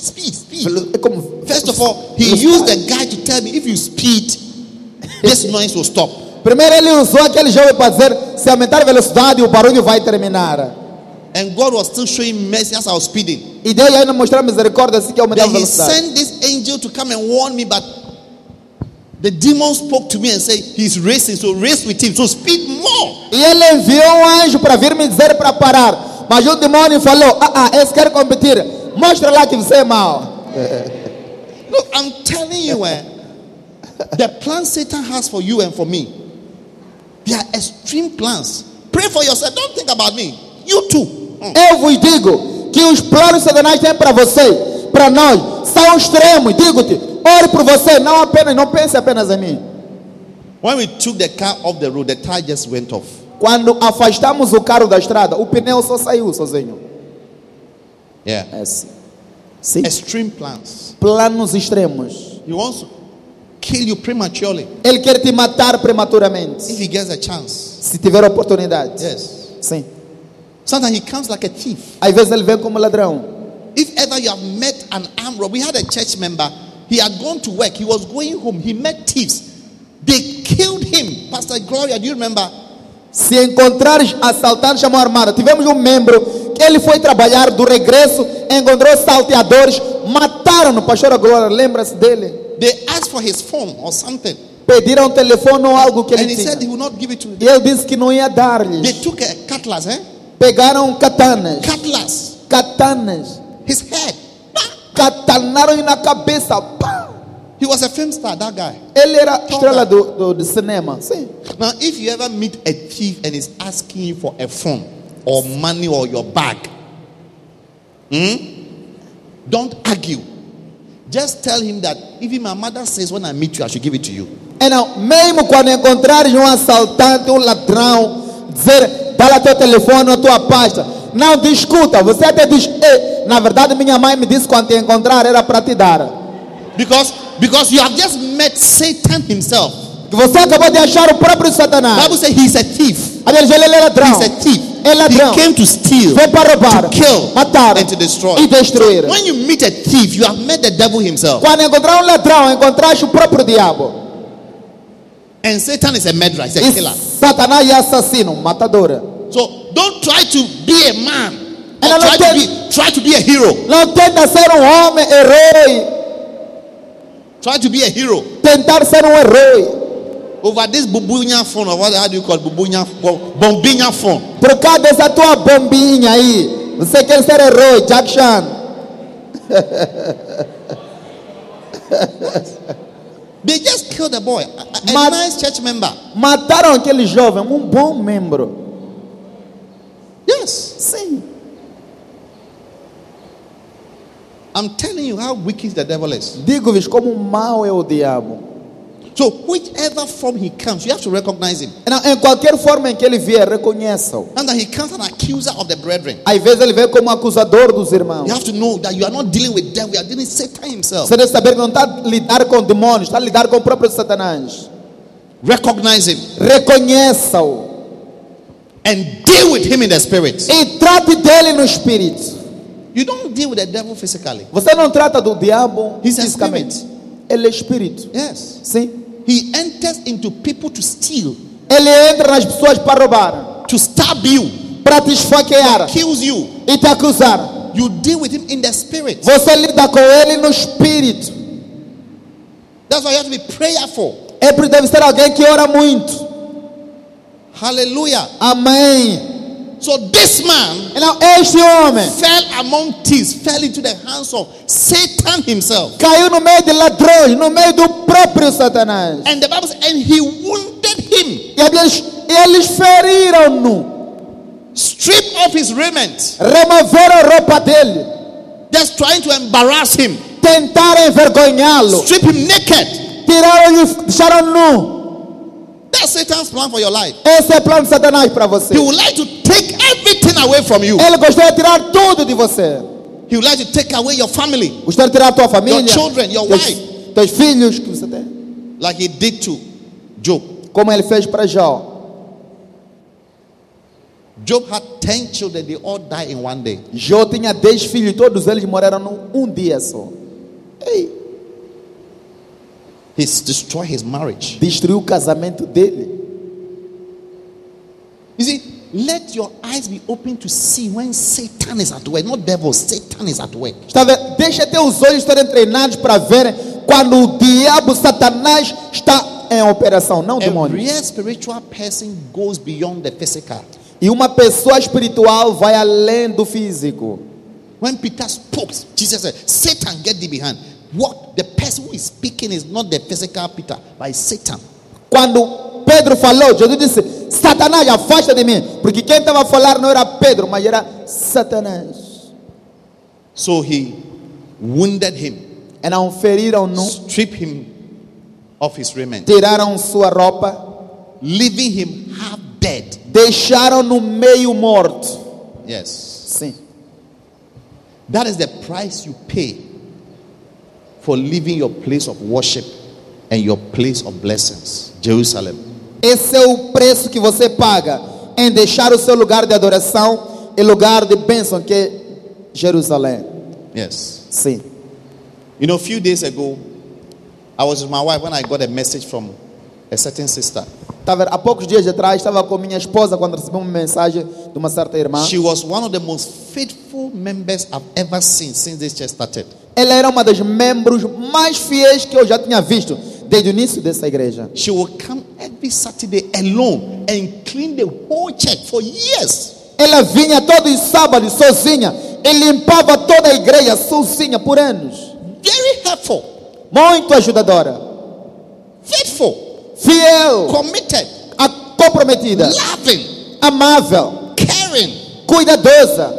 É como, First of all, he used the guy to tell me, if you speed, this noise will stop. Primeiro ele usou aquele jovem para dizer, se aumentar a velocidade, o barulho vai terminar. And God was still showing mercy as I was speeding. E Deus ainda mostrou misericórdia assim que aumentava a Then he velocidade. sent this angel to come and warn me, but the demon spoke to me and said, he's racing, so race with him, so speed more. E ele enviou um anjo para vir me dizer para parar. Mas o demônio falou, esse quer competir. Mostra lá que você é mau. Look, I'm telling you, the plans Satan has for you and for me, they are extreme plans. Pray for yourself. Don't think about me. You too. Eu vos digo que os planos que Satanás tem para você, para nós, são extremos. Digo-te, ore por você, não pense apenas em mim. When we took the car off the road, the tire just went off. Quando afastamos o carro da estrada, o pneu só saiu sozinho. Yeah. É assim. Sim. Extreme plans. Planos extremos. He wants to kill you prematurely Ele quer te matar prematuramente. if he gets a chance. Se tiver oportunidade. Yes. Sim. Sometimes he comes like a thief. Às vezes ele vem como ladrão. If ever you have met an armed robber, we had a church member. He had gone to work. He was going home. He met thieves. They killed him. Pastor Gloria, do you remember? Se encontrares assaltantes à mão armada, tivemos um membro que ele foi trabalhar, do regresso encontrou salteadores, mataram-no. Pastor Glória, lembra-se dele? They asked for his phone or something. Pediram telefone ou algo que And ele he said he tinha. would not give it to them. E ele disse que não ia They dar-lhes. took a cutlass, Pegaram katanas. Katanas. His head. Katanaram na cabeça. Pá! He was a film star, that guy. Ele era estrela do cinema. Sim. Now, if you ever meet a thief and is asking you for a phone or money or your bag, don't argue. Just tell him that even my mother says when I meet you, I should give it to you. Não, mesmo quando encontrares um assaltante, um ladrão, dizer, dá lá teu telefone ou tua pasta. Não discuta. Você até diz, na verdade minha mãe me disse quando te encontrar era para te dar. Because you have just met Satan himself. Você acabou de achar o próprio The Satanás. Bible says he's a thief. A Bíblia ele é ladrão. He's a thief. É ladrão. He came to steal, Veio para roubar, to kill, matar and to destroy. e destruir. When you meet a thief, you have met the devil himself. Quando encontrar um ladrão, encontraste o próprio diabo. And Satan is a murderer, he's a E killer. Satanás é assassino, matador. So don't try to be a man. Or And I try to be a hero. Não tenta ser homem herói. Try to be a hero. Tentar ser herói. Over this bubunya phone, or how do you call it? Bombinya phone. Por causa dessa tua bombinha aí. Você quer ser herói, Jackson. They just killed a boy, a Mas- nice church member. Mataram aquele jovem, bom membro. Yes. Sim. I'm telling you how wicked the devil is. Digo-vos como mau é o diabo. So whichever form he comes, you have to recognize him. Em qualquer forma em que ele vier, reconheça-o. And that he comes an accuser of the brethren. Às vezes ele vem como acusador dos irmãos. You have to know that you are not dealing with devil, you are dealing with Satan himself. Você deve saber que não está a lidar com demônios, está a lidar com o próprio Satanás. Recognize him Reconheça-o. and deal with him in the spirit. E trate dele no espírito. You don't deal with the devil physically. Você não trata do diabo He's a fisicamente. Ele é espírito. Yes. Sim. He enters into people to steal, Ele entra nas pessoas para roubar, to stab you, para te esfaquear kills you. e te acusar. You deal with him in the spirit. Você lida com ele no espírito. That's why you have to be prayerful. É porque deve ser alguém que ora muito. Hallelujah. Amém. So this man Então, este homem fell among thieves, fell into the hands of Satan himself. caiu no meio de ladrões, no meio do próprio Satanás. And the Bible says, and he wounded him, E eles feriram-no, stripped off his raiment, removeram a roupa dele, just trying to embarrass him, tentaram envergonhá-lo, strip him naked. tiraram-lhe, deixaram nu. That's Satan's plan for your life. Esse é o plano de Satanás para você. He would like to take everything away from you. Ele gostaria de tirar tudo de você. He would like to take away your family, Gostaria de tirar a tua família, Your children, your teus, wife. teus filhos que você tem. like he did to Job. Como ele fez para Jó. Job had 10 children, they all died in one day. Jó tinha 10 filhos, todos eles morreram num dia só. Ei, He destroyed his marriage. destruiu o casamento dele. You see, let your eyes be open to see when Satan is at work. Not devil, Satan is at work. Está vendo? Deixa teus olhos estarem treinados para verem quando o diabo, Satanás, está em operação, não A demônio. real spiritual person goes beyond the physical. E uma pessoa espiritual vai além do físico. When Peter spoke, Jesus said, Satan, get thee behind. What? The person who is speaking is not the physical Peter, but it's Satan. Quando Pedro falou, Jesus disse: Satanás, afasta de mim. Porque quem estava a falar não era Pedro, mas era Satanás. So he wounded him, E não feriram-no, stripped him of his raiment, tiraram sua roupa, leaving him half dead. deixaram-no meio morto. Yes. Sim. That is the price you pay for leaving your place of worship and your place of blessings, Jerusalem. Esse é o preço que você paga em deixar o seu lugar de adoração e lugar de bênção, que é Jerusalém. Yes. Sim. You know, a few days ago, I was with my wife when I got a message from a certain sister. Há poucos dias atrás, estava com minha esposa quando recebi uma mensagem de uma certa irmã. She was one of the most faithful members I've ever seen since this church started. Ela era uma das membros mais fiéis que eu já tinha visto desde o início dessa igreja. She would come every Saturday alone and clean the whole church for years. Ela vinha todos os sábados sozinha e limpava toda a igreja sozinha por anos. Very helpful, Muito ajudadora, faithful, fiel, committed, comprometida, loving, amável, caring. cuidadosa.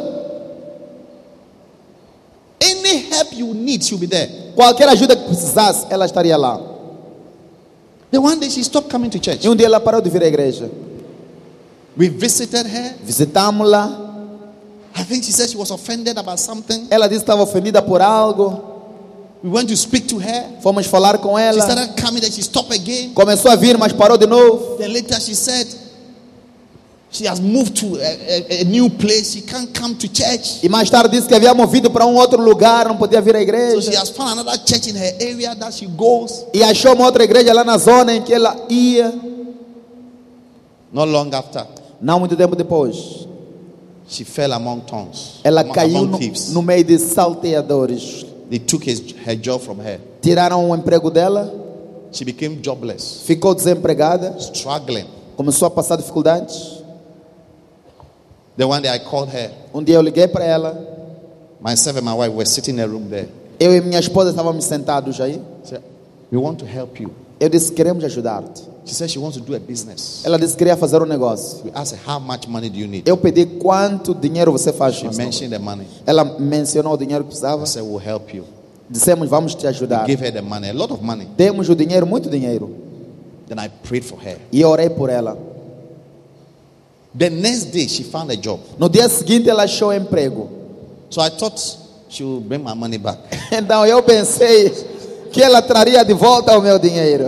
Any help you need, she'll be there. Qualquer ajuda que precisasse, ela estaria lá. Then one day she stopped coming to church. E dia ela parou de vir à igreja. We visited her. Visitámos-la. I think she said she was offended about something. Ela disse que estava ofendida por algo. We went to speak to her. Fomos falar com She ela. started coming, then she stopped again. Começou a vir, mas parou de novo. Then later she said She has moved to a new place. She can't come to church. E mais tarde disse que havia movido para outro lugar, não podia vir à So igreja. she has found another church in her area that she goes. E achou uma outra igreja lá na zona em que ela ia. Not long after, Não muito tempo depois, she fell among tongues. ela caiu among thieves. no meio de salteadores. They took her job from her. Tiraram o emprego dela, She became jobless, ficou desempregada, struggling. começou a passar dificuldades. Then one day I called her. Dia eu liguei para ela. Myself and my wife were sitting in a room there. Eu e minha esposa estávamos sentados aí. I said, we want to help you. Eu disse, queremos ajudar-te. She said she wants to do a business. Ela disse que queria fazer um negócio. We asked her, how much money do you need? Eu pedi quanto dinheiro você faz. She mentioned the money. Ela mencionou o dinheiro que precisava. I said, we'll help you. Dissemos, vamos te ajudar. Give her the money, a lot of money. Demos o dinheiro, muito dinheiro. Then I prayed for her. E eu orei por ela. The next day, she found a job. No dia seguinte, ela achou emprego. So I thought she would bring my money back. Então eu pensei que ela traria de volta o meu dinheiro.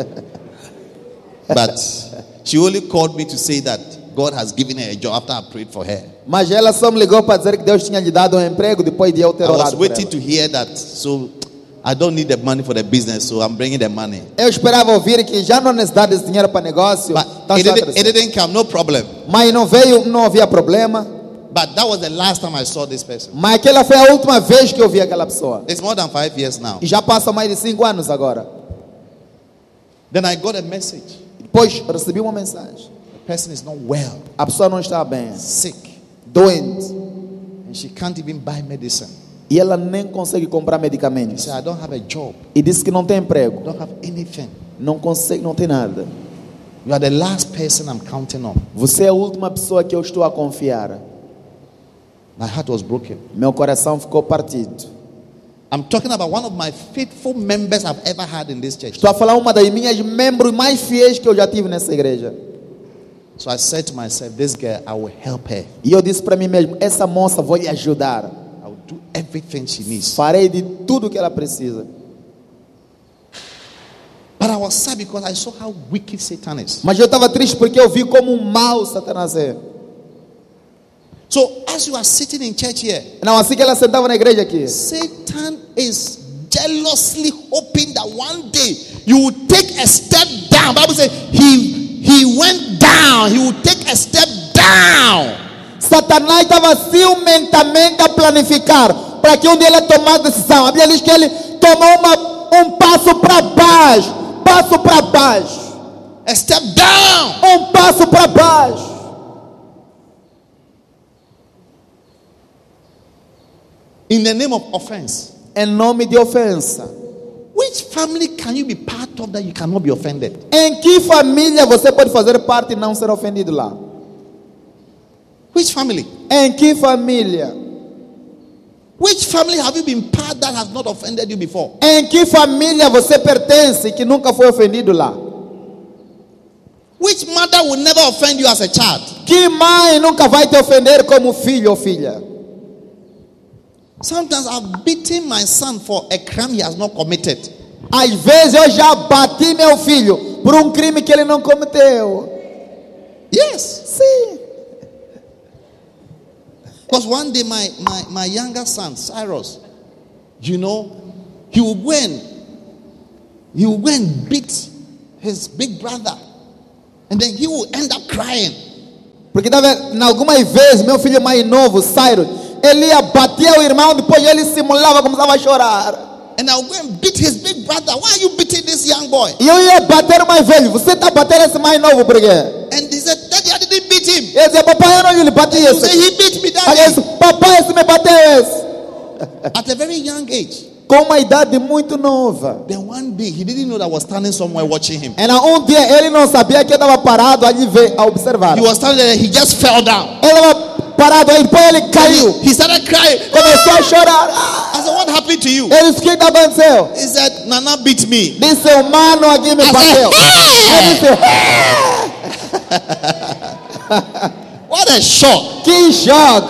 But she only called me to say that God has given her a job after I prayed for her. Mas ela só me ligou para dizer que Deus tinha lhe dado um emprego depois de eu ter I was orado por waiting ela. to hear that. So I don't need the money for the business, so I'm bringing the money. Eu esperava ouvir que já não necessitava desse dinheiro para negócio. But Então, it didn't come, no problem. mas não veio, não havia problema. But that was the last time I saw this person. Mas aquela foi a última vez que eu vi aquela pessoa. It's more than 5 years now. E já passam mais de 5 anos agora. Then I got a message. Depois recebi uma mensagem. The person is not well, A pessoa não está bem, sick, doente. and she can't even buy medicine. E ela nem consegue comprar She medicamentos. said, I don't have a job. E disse que não tem I emprego. don't have anything. Não consegue, não tem nada. You are the last person I'm counting on. Você é a última pessoa que eu estou a confiar. My heart was broken. Meu coração ficou partido. I'm talking about one of my faithful members I've ever had in this church. Estou a falar uma das minhas membros mais fiéis que eu já tive nessa igreja. So I said to myself, this girl, I will help her. E eu disse para mim mesmo, essa moça vou lhe ajudar. I will do everything she needs. Farei de tudo que ela precisa. But I was sad because I saw how wicked Satan is. Mas eu estava triste porque eu vi como um mau Satanás é. So as you are sitting in church here, Não, assim que ela sentava na igreja aqui. Satan is jealously hoping that one day you will take a step down. Bible says he went down. He will take a step down. Satanás estava ciumentamente a planificar para que um dia ele tomasse decisão. A Bíblia diz que ele tomou um passo para baixo. Passo para baixo. A step down. Um passo para baixo. In the name of offense. Em nome de ofensa. Which family can you be part of that you cannot be offended? Em que família você pode fazer parte e não ser ofendido lá? Which family? Em que família? Which family have you been part that has not offended you before? Em que família você pertence que nunca foi ofendido lá? Which mother will never offend you as a child? Que mãe nunca vai te ofender como filho ou filha? Sometimes I've beaten my son for a crime he has not committed. Às vezes eu já bati meu filho por um crime que ele não cometeu. Yes. Sim. Because one day my younger son, Cyrus, you know, he will go and beat his big brother. And then he will end up crying. Porque algumas vezes meu filho mais novo, Cyrus, ele ia bater o irmão, depois ele simulava, começava a chorar. And I'll go and beat his big brother. Why are you beating this young boy? E eu ia bater o mais velho. Você está batendo esse mais novo por quê? And he said, Daddy, I didn't beat him. Ele dizia, papai, eu não lhe bati He esse. said, he beat me, Aí ele Daddy. disse, papai, esse me bateu esse. At a very young age. Com uma idade muito nova. Then one day, he didn't know that I was standing somewhere watching him. Então dia ele não sabia que eu estava parado ali a observar. He was standing there, he just fell down. Ele estava parado aí, depois ele caiu. He started crying. Começou a chorar. I said, what happened to you? Ele disse, o que aconteceu? He said, Nana beat me. Disse, o mano aqui me bateu. Eu disse, What a shock. que choque.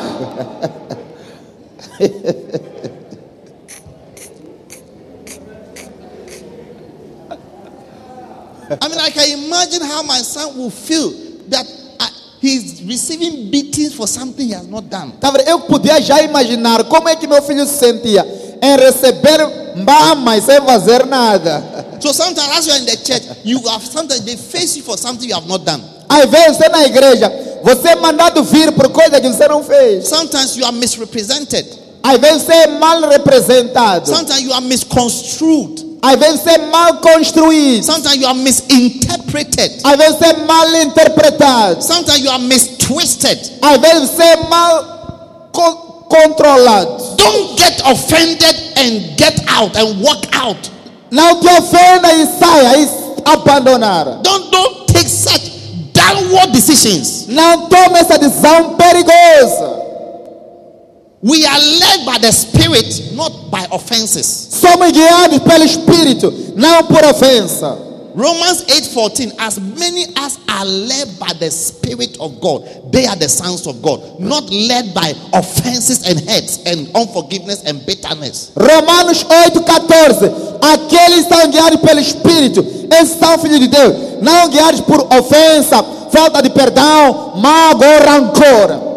I mean, I can imagine how my son will feel that he's receiving beatings for something he has not done. Tá vendo? Eu podia já imaginar como é que meu filho se sentia em receber mamas sem fazer nada. So sometimes as you are in the church, sometimes they face you for something you have not done. Às vezes você na igreja, você é mandado vir por coisa que você não fez. Sometimes you are misrepresented. Às vezes você é mal representado. Sometimes you are misconstrued. Às vezes você é mal construído. Sometimes you are misinterpreted. Às vezes você é mal interpretado. Sometimes you are mistwisted. Às vezes você é mal controlado. Don't get offended and get out and walk out. Não te ofenda e saia e abandonar. Don't take such downward decisions. Não tome essa decisão perigosa. We are led by the Spirit, not by offenses. Somos guiados pelo Espírito, não por ofensa. Romans 8:14, as many as are led by the Spirit of God, they are the sons of God, not led by offenses and hurts and unforgiveness and bitterness. Romanos 8:14, aqueles que são guiados pelo Espírito, esses são filhos de Deus, não guiados por ofensa, falta de perdão, mágoa ou rancor.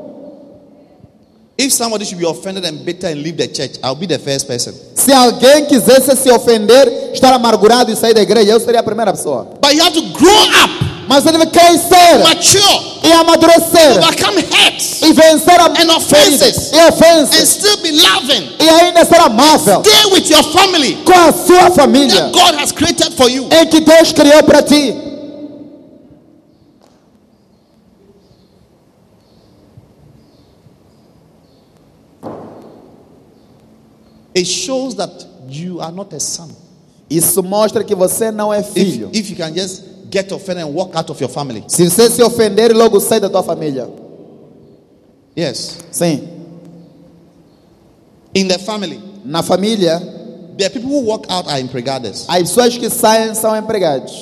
If somebody should be offended and bitter and leave the church, I'll be the first person. Se alguém quisesse se ofender, estar amargurado e sair da igreja, eu seria a primeira pessoa. But you have to grow up, Mas você deve crescer mature, e amadurecer overcome hurts e vencer a and offenses e and ofensas still be loving. e ainda ser amável Stay with your family com a sua família that God has created for you. em que Deus criou para ti. It shows that you are not a son. Isso mostra que você não é filho. If you can just get offended and walk out of your family. Se você se ofender, logo sai da tua família. Yes. Sim. In the family, Na família, the people who walk out are empregados. as pessoas que saem são empregados.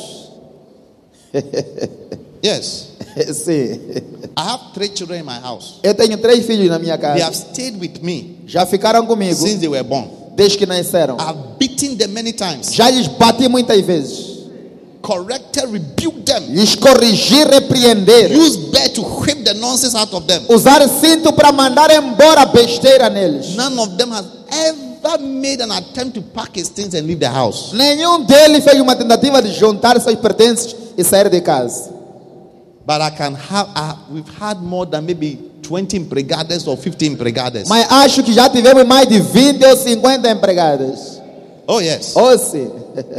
Yes. Sim. I have 3 children in my house. Eu tenho 3 filhos na minha They have casa. stayed with me Já ficaram comigo since they were born. desde que nasceram. I've beaten them many times. Já lhes bati muitas vezes. Corrected, rebuked them. Lhes corrigi, repreender. Use bear to whip the nonsense out of them. Usar cinto para mandar embora a besteira neles. None of them has ever made an attempt to pack his things and leave the house. Nenhum deles fez uma tentativa de juntar seus pertences e sair de casa. But I can have, we've had more than maybe 20 empregadas or 50 empregadas. Mas acho que já tivemos mais de 20 ou 50 empregadas. Oh, yes. Ou sim.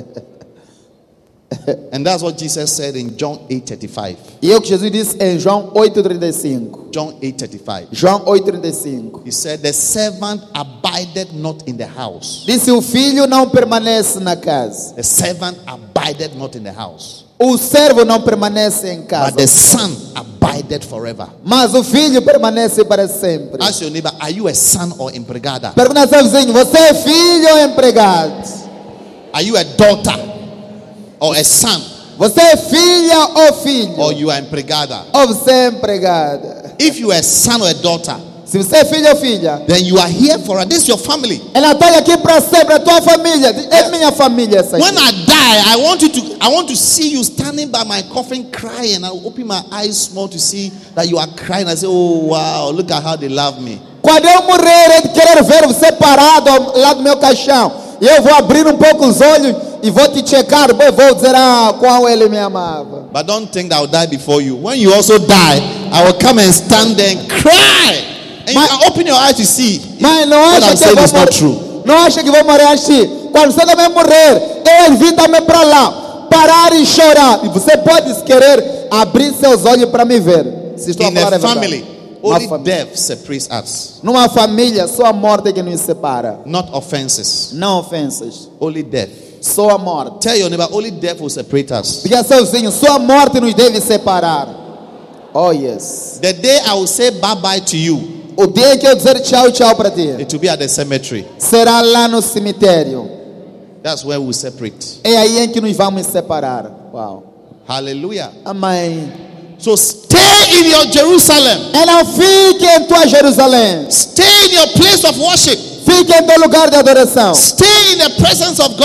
And that's what Jesus said in John 8:35. E é o que Jesus disse em João 8:35. John 8:35. João 8:35. He said, the servant abideth not in the house. Disse: o filho não permanece na casa. The servant abideth not in the house. O servo não permanece em casa. But the son abideth forever. Mas o filho permanece para sempre. Ask your neighbor, are you a son or empregada? Pergunta ao seu vizinho: você é filho ou empregado? Are you a daughter or a son? Você é filha ou filho? Or you are empregada? Ou você é empregada? If you are a son or a daughter, Se você é filho ou filha, then you are here for this is your family. ela está aqui para sempre, a tua família. É minha família essa aqui. When I die, I want to see you standing by my coffin crying. I will open my eyes small to see that you are crying. I say, oh wow, look at how they love me. Quando eu morrer, eu quero ver você parado ao lado do meu caixão. E eu vou abrir um pouco os olhos e vou te checar. Vou dizer, qual ele me amava. But don't think that I will die before you. When you also die, I will come and stand there and cry. And you can open your eyes to see. Mas não What acha I'm que saying eu is vou not morrer. true. Não acha que vou morrer assim. Quando você também morrer, eu vim também para lá, parar e chorar. E você pode querer abrir seus olhos para me ver. Se estou a In falar a é verdade. family, only death separates us, Numa família, só a morte que nos separa. not offenses. Não ofensas. Only death. Só a morte. Tell your neighbor, only death will separate us. Diga seu vizinho, só a morte nos deve separar. Oh yes. The day I will say bye bye to you, O dia que eu dizer tchau, tchau para ti, it will be at the cemetery. será lá no cemitério. That's where we'll separate. É aí em que nos vamos separar. Uau. Hallelujah. Amém. So stay in your Jerusalem. E não fique em tua Jerusalém. Stay in your place of worship. Fique em teu lugar de adoração. Stay in the presence of God.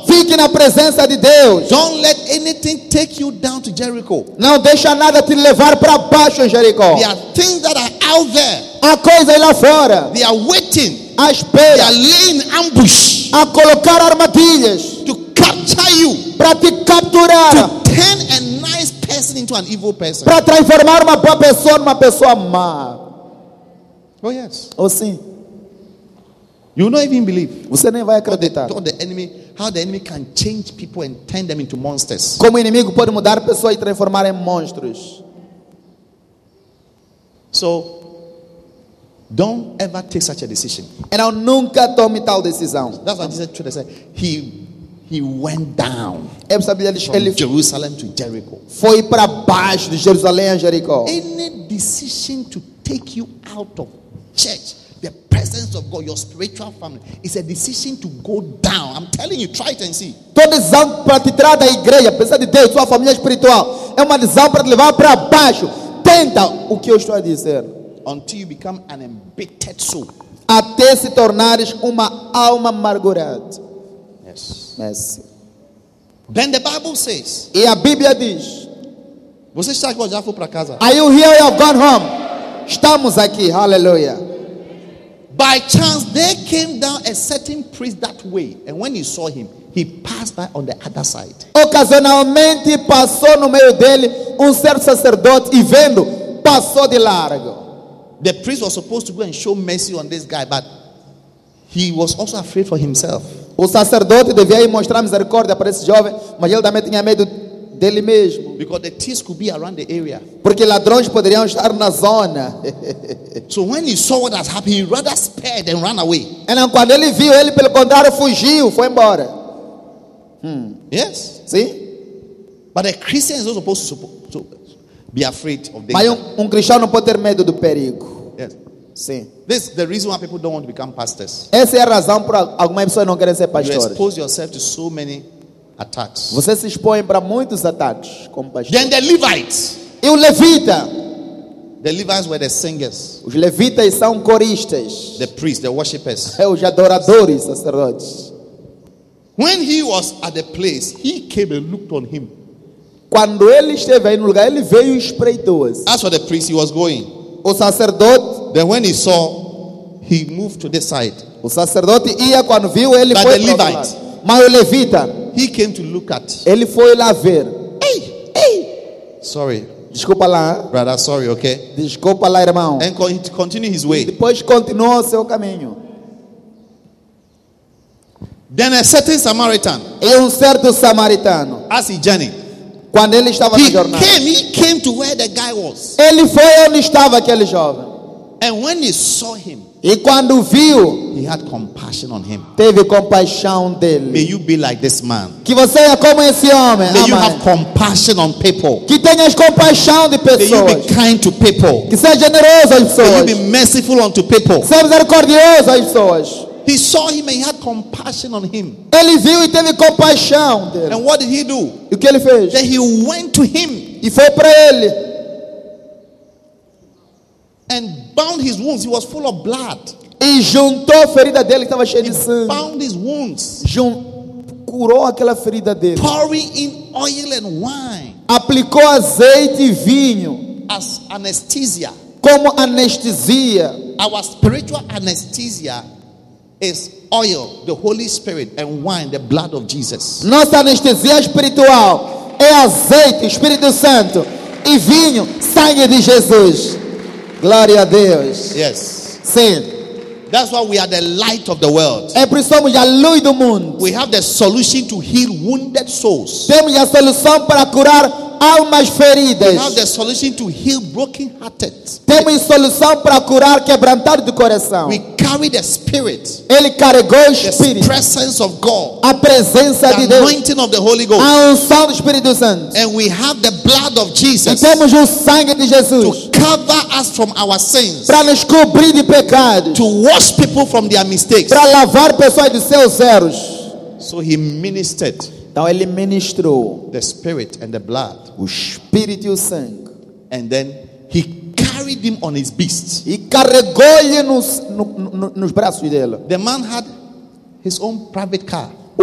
Fique na presença de Deus. Don't let anything take you down to Jericho. Não deixa nada te levar para baixo em Jericó. There are things that are out there. Há coisas lá fora. They are waiting. À They espera. are laying ambush A colocar armadilhas. to capture you, Para te capturar. to turn a nice person into an evil person. Para transformar uma boa pessoa numa pessoa má. Oh yes. Ou sim. You will not even believe Você nem vai how acreditar. how the enemy can change people and turn them into monsters. Como o inimigo pode mudar pessoas e transformar em monstros. So don't ever take such a decision. Então nunca tome tal decisão. That's why Jesus told us, he went down É sabe, ele from Jerusalem to Jericho. foi para baixo de Jerusalém a Jericó. Any decision to take you out of church, the presence of God, your spiritual family, is a decision to go down. I'm telling you, try it and see. Toda decisão para te tirar da igreja, pensar de Deus, sua família espiritual, é uma decisão para te levar para baixo. Tenta o que eu estou a dizer. Until you become an embittered soul. Até se tornares uma alma amargurada. Yes. Messi. Then the Bible says, E a Bíblia diz: você está já foi para casa? Are you here? You have gone home. Estamos aqui, aleluia. By chance, there came down a certain priest that way, and when he saw him, he passed by on the other side. Ocasionalmente passou no meio dele certo sacerdote e vendo, passou de largo. The priest was supposed to go and show mercy on this guy, but he was also afraid for himself. O sacerdote devia ir mostrar misericórdia para esse jovem, mas ele também tinha medo dele mesmo. Because the thieves could be around the area. Porque ladrões poderiam estar na zona. So when he saw what has happened, he rather spared and ran away. Então, quando ele viu, ele pelo contrário fugiu, foi embora. Yes. Sim? But a Christian is not supposed to be afraid of Mas danger. cristão não pode ter medo do perigo. Yes. Sim. This is the reason why people don't want to become pastors. Essa é a razão por algumas pessoas não querem ser You pastores. expose yourself to so many attacks. Você se expõe para muitos ataques como pastor. Then the Levites. E o levita? The Levites were the singers, Os levitas são coristas. the priests, the worshippers. É os adoradores, sacerdotes. When he was at the place, he came and looked on him. Quando ele esteve aí no lugar, ele veio e espreitou. As for the priest, he was going. O sacerdote, Then when he saw, he moved to this side. o sacerdote ia, quando viu, ele But foi the para o outro Levite. lado. Mas o levita, He came to look at. ele foi lá ver. Sorry, Desculpa lá, hein? brother, sorry, okay? Desculpa lá, irmão. And continue his way. Depois continuou o seu caminho. Then a certain Samaritan, E certo samaritano, as he journeyed, quando ele estava na he jornada, came to where the guy was. ele foi onde estava aquele jovem. And when he saw him, E quando viu, he had compassion on him. teve compaixão May dele. you be like this man. Que você é como esse homem. May you Amém. have compassion on people. Que tenhas compaixão de May you be pessoas. kind to people. Que seja generoso às May you pessoas. be merciful unto people. Que seja misericordioso às pessoas. He saw him and he had compassion on him. Ele viu e teve compaixão dele. And what did he do? E o que ele fez? Then he went to him E foi para ele. and bound his wounds. He was full of blood. E juntou a ferida dele que estava cheia de sangue. Bound his wounds, Curou aquela ferida dele. pouring in oil and wine Aplicou azeite e vinho as anesthesia. como anestesia. Our spiritual anesthesia is oil, the Holy Spirit, and wine, the blood of Jesus. Nossa anestesia espiritual é azeite, Espírito Santo e vinho, sangue de Jesus. Glória a Deus. Yes. Sim. That's why we are the light of the world. É por isso que somos a luz do mundo. We have the solution to heal wounded souls. Temos a solução para curar almas We feridas. have the solution to heal broken-hearted. Temos solução para curar quebrantado do coração. We carry the Spirit, Ele carregou o the Espírito, presence of God, a presença the de Deus, anointing of the Holy Ghost, a unção do Espírito Santo. and we have the blood of E Jesus temos o sangue de Jesus to cover us from our sins, para nos cobrir de pecados, to wash people from their mistakes. para lavar pessoas dos seus erros. So he ministered Então ele ministrou the Spirit and the blood, o Espírito e o sangue and then he carried him on his beast. e carregou-lhe nos braços dele. The man had his own private car. O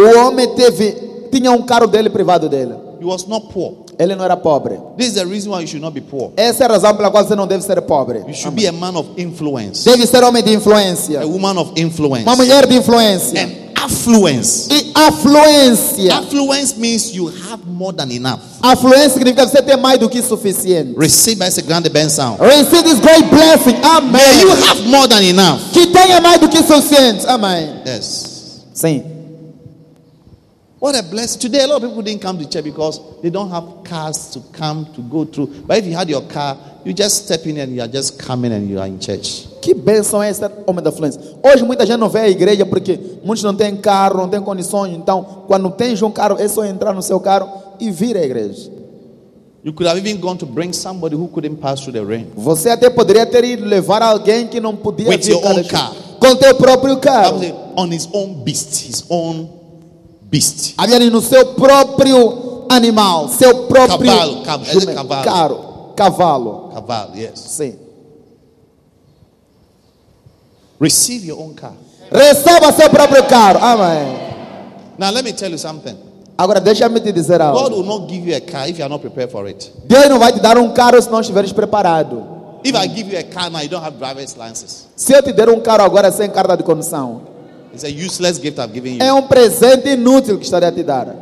O homem tinha um carro dele, privado dele. He was not poor. Ele não era pobre. This is the reason why you should not be poor. Essa é a razão pela qual você não deve ser pobre. You should be a man of influence. Deve ser homem de influência. A woman of influence. Uma mulher de influência. And affluence. E afluência. Affluence means you have more than enough. Afluência significa que você tem mais do que suficiente. Receive by essa grande benção. Receive this great blessing. Amém. May you have more than enough. Que tenha mais do que suficiente. Amém. Yes. Sim. What a blessing. Today, a lot of people didn't come to church because they don't have cars to come to go through. But if you had your car, you just step in and you are just coming and you are in church. Que bênção é essa, homem da influência. Hoje muita gente não vê a igreja porque muitos não têm carro, não têm condições. Então, quando tens um carro, é só entrar no seu carro e vir à igreja. You could have even gone to bring somebody who couldn't pass through the rain. Você até poderia ter ido levar alguém que não podia With vir your own car. com teu próprio carro. On his own beast. His own beast. Havia no seu próprio animal, seu próprio Cavalo. Cavalo. Cavalo, yes. Sim. Receive your own car. Receba seu próprio carro. Amém. Now let me tell you something. Agora deixa-me te dizer algo. God will not give you a car if you are not prepared for it. Deus não vai te dar um carro se não estiveres preparado. If I give you a car now, you don't have driver's license. Se eu te der um carro agora sem carta de condução, It's a useless gift I've given you. é um presente inútil que estaria a te dar.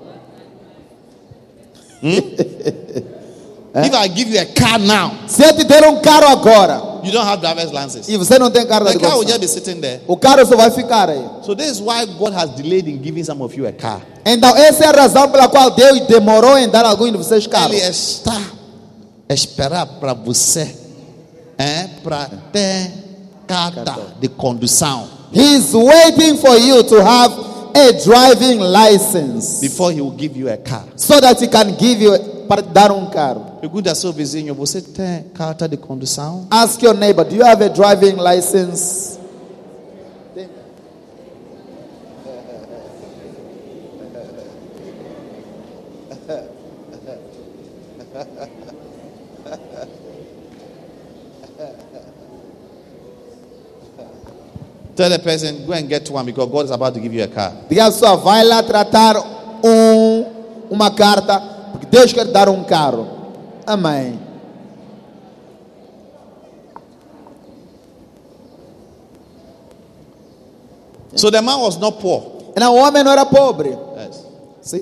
If I give you a car now, Se eu te der um carro agora you don't have driver's license. e você não tem carta The de car will just condução, be sitting there. o carro só vai ficar aí. So this is why God has delayed in giving some of you a car. Então essa é a razão pela qual Deus demorou em dar a alguns de vocês carro. Ele está a esperar para você, para ter carta de condução. He's waiting for you to have a driving license Before he will give you a car. so that he can give you para te dar um carro. Pergunta ao seu vizinho, você tem carta de condução? Ask your neighbor, do you have a driving license? Tell the person, go and get one because God is about to give you a car. Diga a pessoa, vai lá tratar uma carta, porque Deus quer dar um carro. Amém. So the man was not poor. Não, o homem não era pobre. Yes. Sim.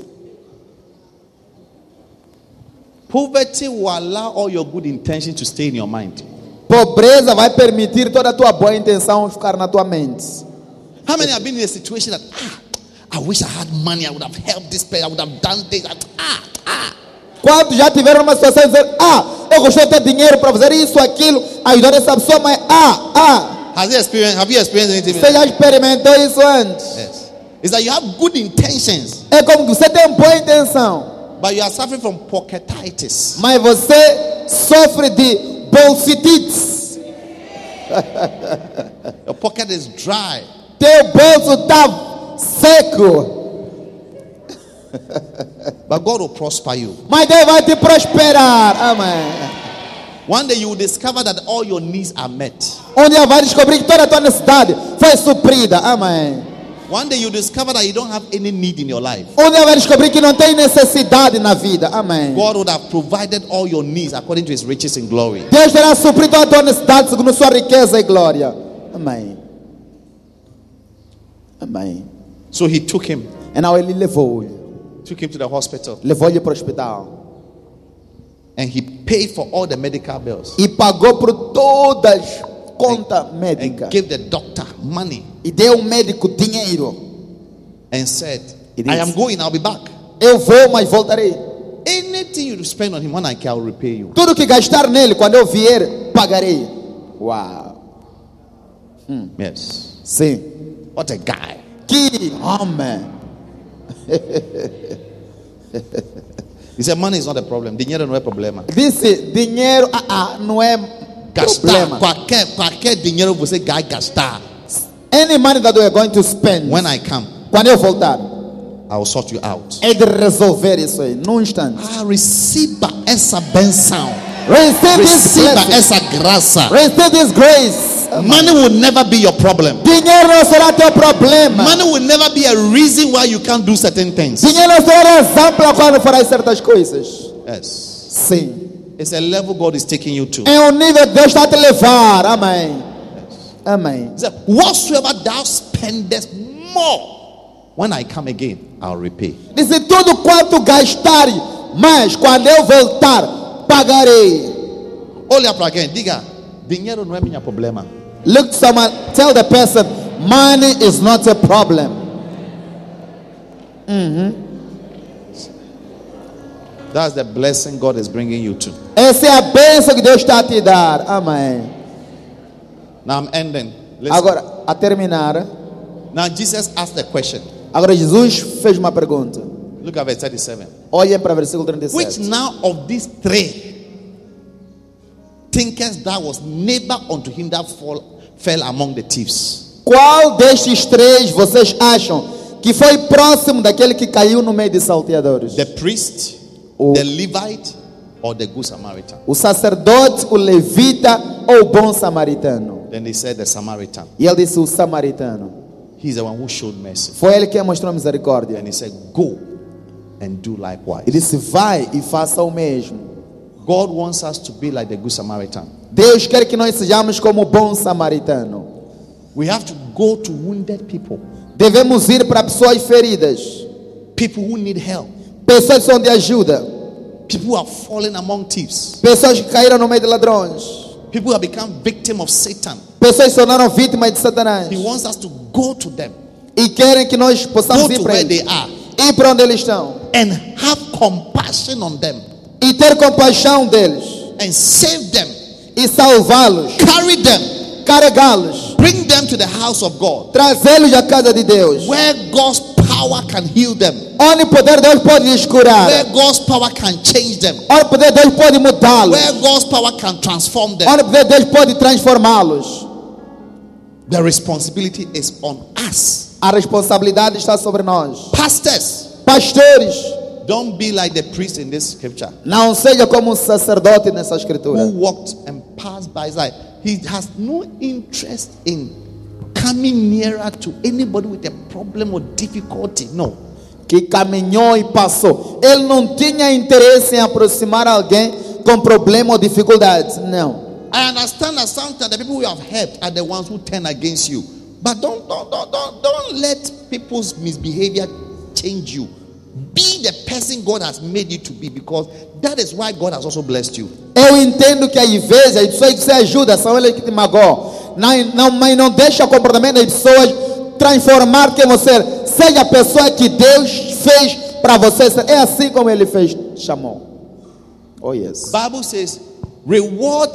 Poverty will allow all your good intentions to stay in your mind. Pobreza vai permitir toda a tua boa intenção ficar na tua mente. How many have been in a situation that, I wish I had money, I would have helped this person, I would have done this. Quantos já tiveram uma situação de dizer, eu gostaria de ter dinheiro para fazer isso, aquilo, ajudar essa pessoa, mas Have you experienced anything? Você já experimentou isso antes? Yes. It's that you have good intentions, É como que você tem boa intenção, but you are suffering from pocketitis. mas você sofre de bolsitites. Your pocket is dry. Teu bolso está seco. But God will prosper you. Mas Deus vai te prosperar. Amém. One day you will discover that all your needs are met. Onde vai descobrir que toda a tua necessidade foi suprida. Amém. One day you discover that you don't have any need in your life. Onde vai descobrir que não tem necessidade na vida. Amém. God would have provided all your needs according to his riches in glory. Deus terá suprido toda a tua necessidade segundo sua riqueza e glória. Amém. Amém. So he took him Então ele levou-lhe to the hospital para o hospital and he paid for all the medical bills e pagou por todas as contas médicas and gave the doctor money e deu ao médico dinheiro and said, He I did. am going, I'll be back. eu vou, mas voltarei. Anything you spend on him, when I can, I will repay you. Tudo que gastar nele, quando eu vier, pagarei. Uau. Yes. Sim. What a guy. Que homem. He said, money is not a problem. Dinheiro não é problema. Disse, dinheiro, não é Gastar. problema. Qualquer dinheiro você vai gastar. Any money that we are going to spend, When I come, quando eu voltar, I will sort you out. é de resolver isso aí, num instante. Receba essa benção. Receive this Receba blessing. essa graça. Receive this grace. Money will never be your problem. Dinheiro não será teu problema. Money will never be a reason why you can't do certain things. Dinheiro não será razão pela qual não farás certas coisas. Yes. Sim. It's a level God is taking you to. É um nível que Deus está a te levar. Amém. Amém. He said, whatsoever thou spendest more, when I come again, I'll repay. Disse tudo quanto gastares, mas quando eu voltar, pagarei. Olha para alguém, diga, dinheiro não é minha problema. Look to someone, tell the person, money is not a problem. That's the blessing God is bringing you to. Essa é a bênção que Deus está a te dar. Amém. Now I'm ending. Listen. Agora, a terminar. Now Jesus asked the question. Agora Jesus fez uma pergunta. Look at verse 37. Olhem para o versículo Which 37. now of these three thinkest thou was neighbor unto him that fell among the thieves? Qual destes três vocês acham que foi próximo daquele que caiu no meio de salteadores? The priest, the Levite, or the good Samaritan? O sacerdote, o levita ou o bom samaritano? Then they said the Samaritan. E ele disse o samaritano. He's the one who showed mercy. Foi ele quem mostrou misericórdia. And he said, go and do likewise. Ele disse, vai e faça o mesmo. God wants us to be like the good Samaritan. Deus quer que nós sejamos como o bom samaritano. We have to go to wounded people. Devemos ir para pessoas feridas, People who need help. pessoas que são de ajuda, People who have fallen among thieves. pessoas que caíram no meio de ladrões, People who have become victim of Satan. pessoas que se tornaram vítimas de Satanás. He wants us to go to them. E querem que nós Go possamos ir to para where eles, they are. ir para onde eles estão And have compassion on them. e ter compaixão deles And save them. e salvá-los, Carry them. carregá-los, Bring them to the house of God. trazê-los à casa de Deus, Where God's power can heal them. onde o poder de Deus pode lhes curar, Where God's power can change them. onde o poder de Deus pode mudá-los, Where God's power can transform them. onde o poder de Deus pode transformá-los. The responsibility is on us. A responsabilidade está sobre nós. Pastors, Pastores, don't be like the priest in this scripture não seja como um sacerdote nessa escritura, who walked and passed by his life. He has no interest in coming nearer to anybody with a problem or difficulty. No. que caminhou e passou. Ele não tinha interesse em aproximar alguém com problema ou dificuldade. Não. I understand that sometimes the people who have helped are the ones who turn against you. But don't let people's misbehavior change you. Be the person God has made you to be, because that is why God has also blessed you. Eu entendo que às vezes as pessoas que você ajuda são elas que te magoam. Mas não deixa o comportamento das pessoas transformar quem você é. Seja a pessoa que Deus fez para você ser. É assim como Ele fez, chamou. Oh yes. Bible says, reward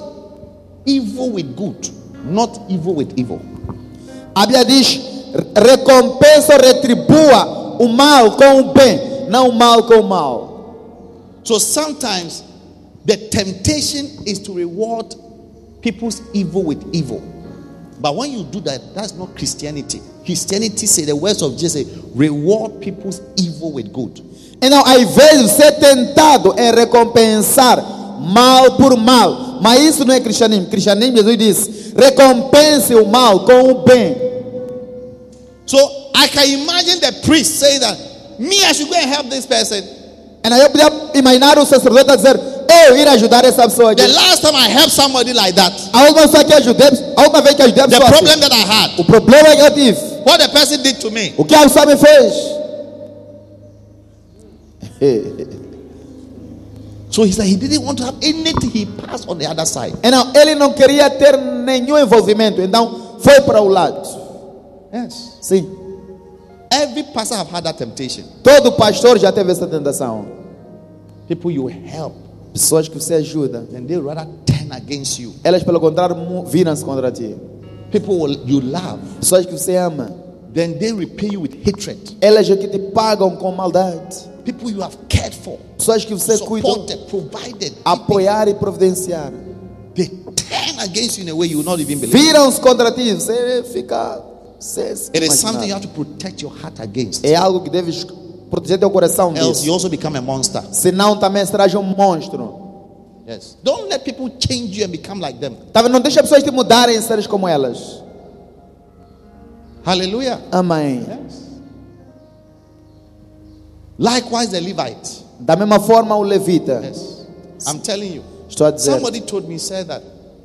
evil with good, not evil with evil. A Bíblia diz, recompensa ou retribua o mal com o bem, não o mal com o mal. So sometimes the temptation is to reward people's evil with evil. But when you do that, that's not Christianity. Christianity says, the words of Jesus say, reward people's evil with good. Então, às vezes, você é tentado em recompensar mal por mal. Mas isso não é cristianismo. Cristianismo, Jesus disse, recompense o mal com o bem. So I can imagine the priest saying that, me, I should go and help this person. Então, eu podia imaginar o sacerdote a dizer, eu ir ajudar essa pessoa aqui. The last time I helped somebody like that, A última vez que ajudei a the pessoa problem assim, that I had, o problema que eu tive, what the person did to me, o que a pessoa me fez. so he said he didn't want to have anything. He passed on the other side. Então, ele não queria ter nenhum envolvimento. Então, foi para o lado. Yes. Sim. Every pastor have had that temptation. Todo pastor já teve essa tentação. People you help, Pessoas que você ajuda, then they rather turn against you. elas pelo contrário viram-se contra ti. People you love, Pessoas que você ama, then they repay you with hatred. elas é que te pagam com maldade. People you have cared for, Pessoas que você cuidou, supported, provided, apoiar e providenciar, they turn against you in a way you will not even believe. viram-se contra ti. Você fica sem se It is something you imaginar. have to protect your heart against. É algo que deves proteger teu coração Else you disso. also become a monster. Senão também serás um monstro. Yes. Don't let people change you and become like them. Tá vendo? Não deixa as pessoas te mudarem e seres como elas. Hallelujah. Amém. Yes. Likewise, the Levite. Da mesma forma o levita. Yes. I'm telling you. Estou a dizer. Somebody told me, said that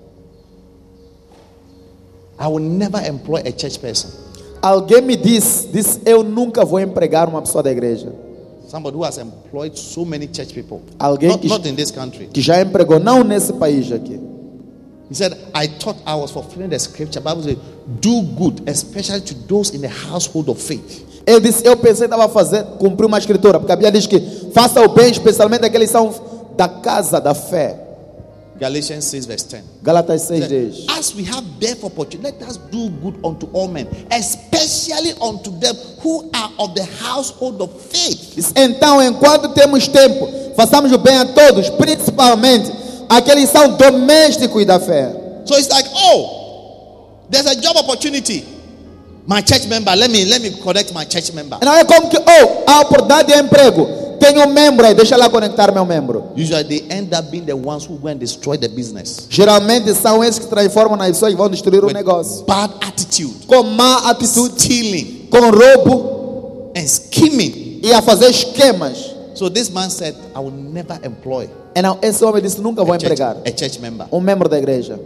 I will never employ a church person. Alguém me disse, eu nunca vou empregar uma pessoa da igreja. Somebody who has employed so many church people. Alguém Not in this country. que já empregou, não nesse país aqui. He said, I thought I was fulfilling the scripture. The Bible says, do good, especially to those in the household of faith. Ele disse, eu pensei que estava a fazer, cumprir uma escritura, porque a Bíblia diz que faça o bem, especialmente aqueles que são da casa da fé. Galatians 6 verse 10. Galatas 6 diz: As we have therefore opportunity, let us do good unto all men, especially unto them who are of the household of faith. Então, enquanto temos tempo, façamos o bem a todos, principalmente aqueles que são domésticos da fé. So it's like, oh, there's a job opportunity. My church member, let me connect my church member. Não é como que, a oportunidade de emprego. Tenho um membro aí, deixa lá conectar meu membro. Usually they end up being the ones who go and destroy the business. Geralmente são esses que transformam nas pessoas e vão destruir o negócio. Bad attitude, Com má atitude, stealing, com roubo and scheming. e a fazer esquemas. So this man said, I will never employ Não, esse homem disse, nunca vou empregar a church member. um membro da igreja.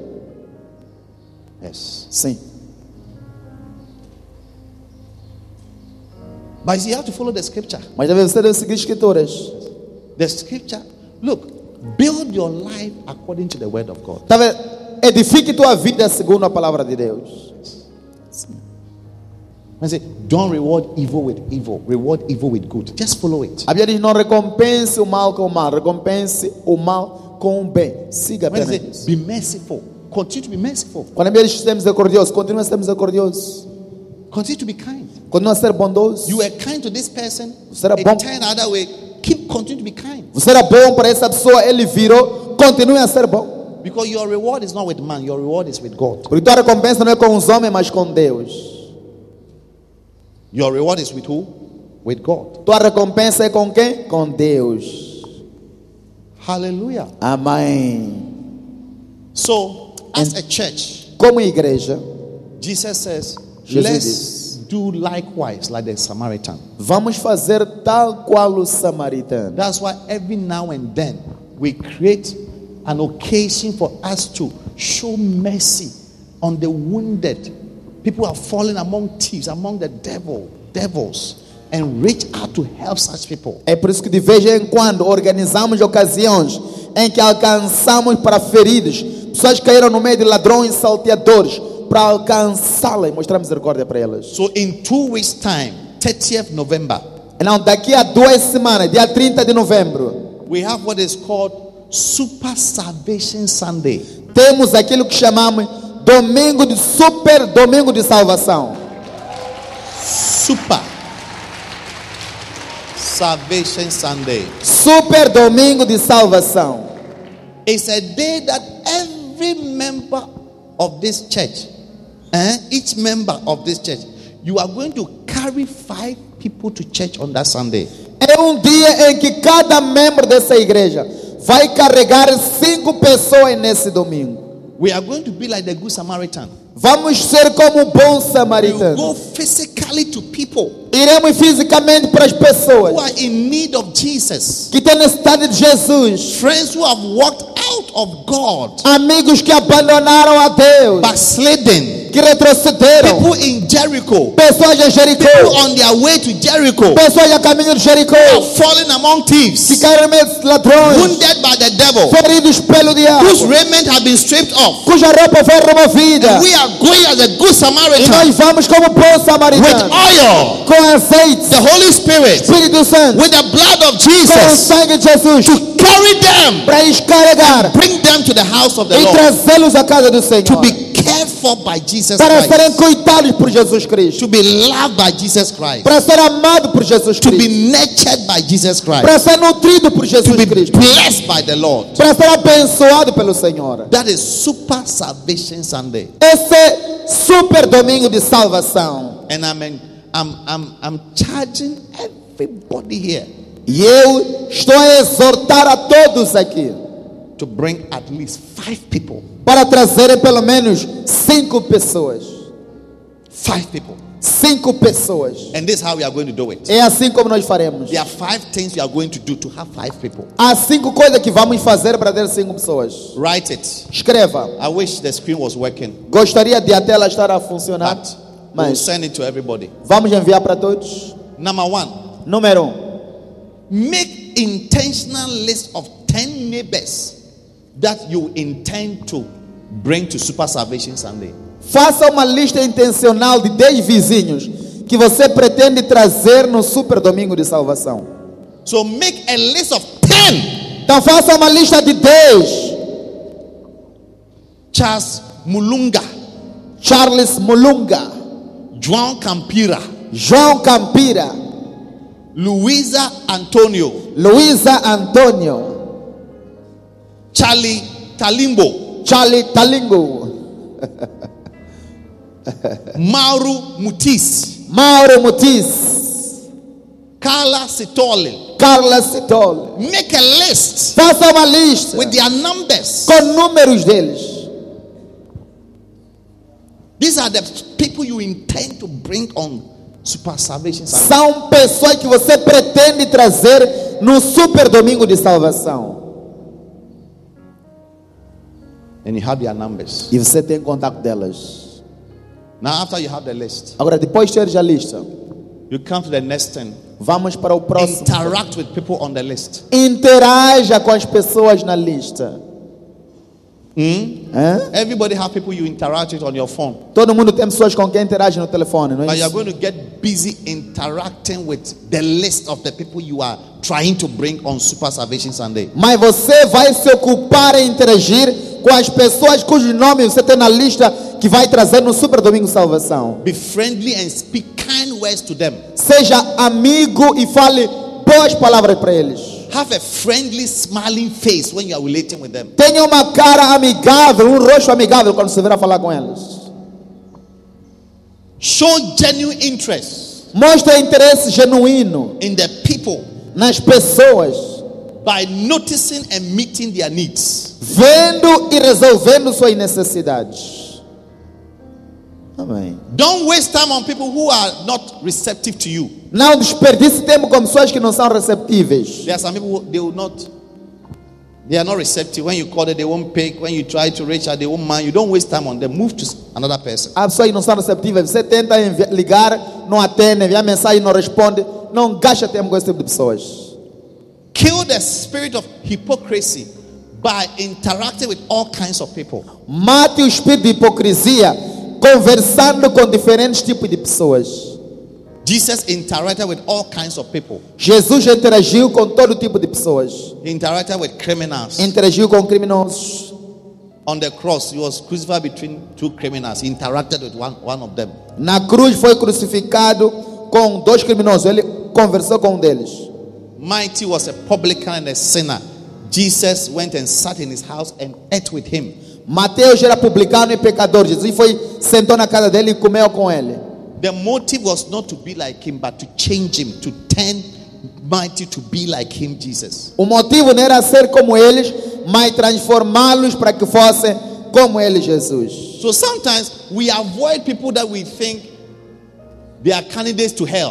Yes. Sim. But you have to follow the scripture. Mas você deve seguir escrituras. The scripture, look, build your life according to the word of God. Tá vendo? Edifique tua vida segundo a palavra de Deus. I say, don't reward evil with evil. Reward evil with good. Just follow it. A Bíblia diz, não recompense o mal com o mal, recompense o mal com o bem. Siga When apenas it isso. says, be merciful. Continue to be merciful. Quando a Bíblia diz ser misericordioso, continue a ser misericordioso. Continue to be kind. Continue a ser bondoso. You were kind to this person. Você era It bom. turned other way. Continue to be kind. Você era bom para essa pessoa, ele virou, continue a ser bom. Because your reward is not with man. Your reward is with God. Porque tua recompensa não é com os homens, mas com Deus. Your reward is with who? With God. Tua recompensa é com quem? Com Deus. Hallelujah. Amém. So, as a church, Como igreja, Jesus says, Jesus let's do likewise like the Samaritan. vamos fazer tal qual o samaritano. That's why every now and then we create an occasion for us to show mercy on the wounded. People are falling among thieves, among the devils, and reach out to help such people. É por isso que de vez em quando organizamos ocasiões em que alcançamos para feridos, pessoas que caíram no meio de ladrões e salteadores, para alcançá-las e mostrar misericórdia para elas. So in 2 weeks' time, 30th November, Não, daqui a 2 semanas, dia 30 de novembro, we have what is called Super Salvation Sunday. temos aquilo que chamamos Super Domingo de Salvação. Super Salvation Sunday. Super Domingo de Salvação. It's a day that every member of this church, each member of this church, you are going to carry 5 people to church on that Sunday. É um dia em que cada membro dessa igreja vai carregar 5 pessoas nesse domingo. We are going to be like the Good Samaritan. Vamos ser como o bom We will samaritano. go physically to people Iremos fisicamente para as pessoas who are in need of Jesus. que têm necessidade de Jesus. Friends who have walked out of God, Amigos que abandonaram a Deus, backslidden. que retrocederam. People in Jericho, Pessoas em Jericó, people on their way to Jericho, pessoas a caminho de Jericó, falling among que thieves, caíram no meio de ladrões, wounded by the devil, feridos pelo diabo, whose raiment have been stripped off. cuja roupa foi removida. We are going as a good E Samaritan nós vamos como bom with samaritano, oil, com azeite, the Holy Spirit, Espírito Santo, with the blood of com o Jesus, sangue de Jesus, carry them, para descarregar bring them to the house of the e Lord, trazê-los à casa do Senhor, to be cared for by Jesus para serem Christ, cuidados por Jesus Cristo, to be loved by Jesus Christ, para ser amado por Jesus to be Cristo, nurtured by Jesus Christ, para ser nutrido por to Jesus be Cristo, blessed by the Lord. para ser abençoado pelo Senhor. That is Super Salvation Sunday. Esse é super domingo de salvação. And I'm charging everybody here. E eu estou a exortar a todos aqui. to bring at least 5 people. para trazerem pelo menos 5 pessoas. 5 people. 5 pessoas. And this is how we are going to do it. É assim como nós faremos. There are 5 things we are going to do to have 5 people. Há 5 coisas que vamos fazer para ter 5 pessoas. Write it. Escreva. I wish the screen was working, Gostaria de a tela estar a funcionar, but we'll mas send it to everybody. vamos enviar para todos. Number 1, Número 1. make intentional list of 10 neighbors that you intend to bring to Super Salvation Sunday. Faça uma lista intencional de 10 vizinhos que você pretende trazer no Super Domingo de Salvação. So make a list of 10. Então faça uma lista de 10. Charles Mulunga, Charles Mulunga, João Campira, João Campira, Luisa Antonio, Luisa Antônio, Charlie Talimbo, Charlie Talingo, Mauro Mutis, Mauro Mutis, Carla Sitole. Carla Sitol. Make a list Faça uma lista with their numbers. com números deles. These are the people you intend to bring on Super Salvation Sunday. São pessoas que você pretende trazer no Super Domingo de Salvação. And you have their numbers. E você tem contato delas. Now after you have the list, Agora, depois de teres a lista, you come to the next thing. vamos para o próximo. Interact with people on the list. Interaja com as pessoas na lista. Hã? Everybody have people you interact with on your phone. Todo mundo tem pessoas com quem interage no telefone, não é But you are isso? going to get busy interacting with the list of the people you are trying to bring on Super Salvation Sunday. Mas você vai se ocupar em interagir com as pessoas cujos nomes você tem na lista que vai trazer no Super Domingo de Salvação. Be friendly and speak kind words to them. Seja amigo e fale boas palavras para eles. Have a friendly, smiling face when you are relating with them. Tenha uma cara amigável, um rosto amigável quando você vier falar com eles. Show genuine interest Mostre interesse genuíno in the people nas pessoas, by noticing and meeting their needs. vendo e resolvendo suas necessidades. Amém. Don't waste time on people who are not receptive to you. Não desperdice tempo com pessoas que não são receptíveis. There are some people they are not receptive. When you call them, they won't pick. When you try to reach out, they won't mind. You don't waste time on them. Move to another person. Há pessoas que não são receptíveis. Você tenta ligar, não atende, enviar mensagem, não responde. Não gasta tempo com esse tipo de pessoas. Kill the spirit of hypocrisy by interacting with all kinds of people. Mate o espírito de hipocrisia conversando com diferentes tipos de pessoas. Jesus interacted with all kinds of people. Jesus interagiu com todo tipo de pessoas. He interacted with criminals. Interagiu com criminosos. On the cross, he was crucified between 2 criminals. He interacted with one of them. Na cruz foi crucificado com 2 criminosos. Ele conversou com um deles. Matthew was a publican and a sinner. Jesus went and sat in his house and ate with him. Mateus era publicano e pecador. Jesus foi, sentou na casa dele e comeu com ele. The motive was not to be like him, but to change him, to turn Matthew to be like him, Jesus. O motivo não era ser como eles, mas transformá-los para que fossem como ele, Jesus. So sometimes we avoid people that we think they are candidates to hell.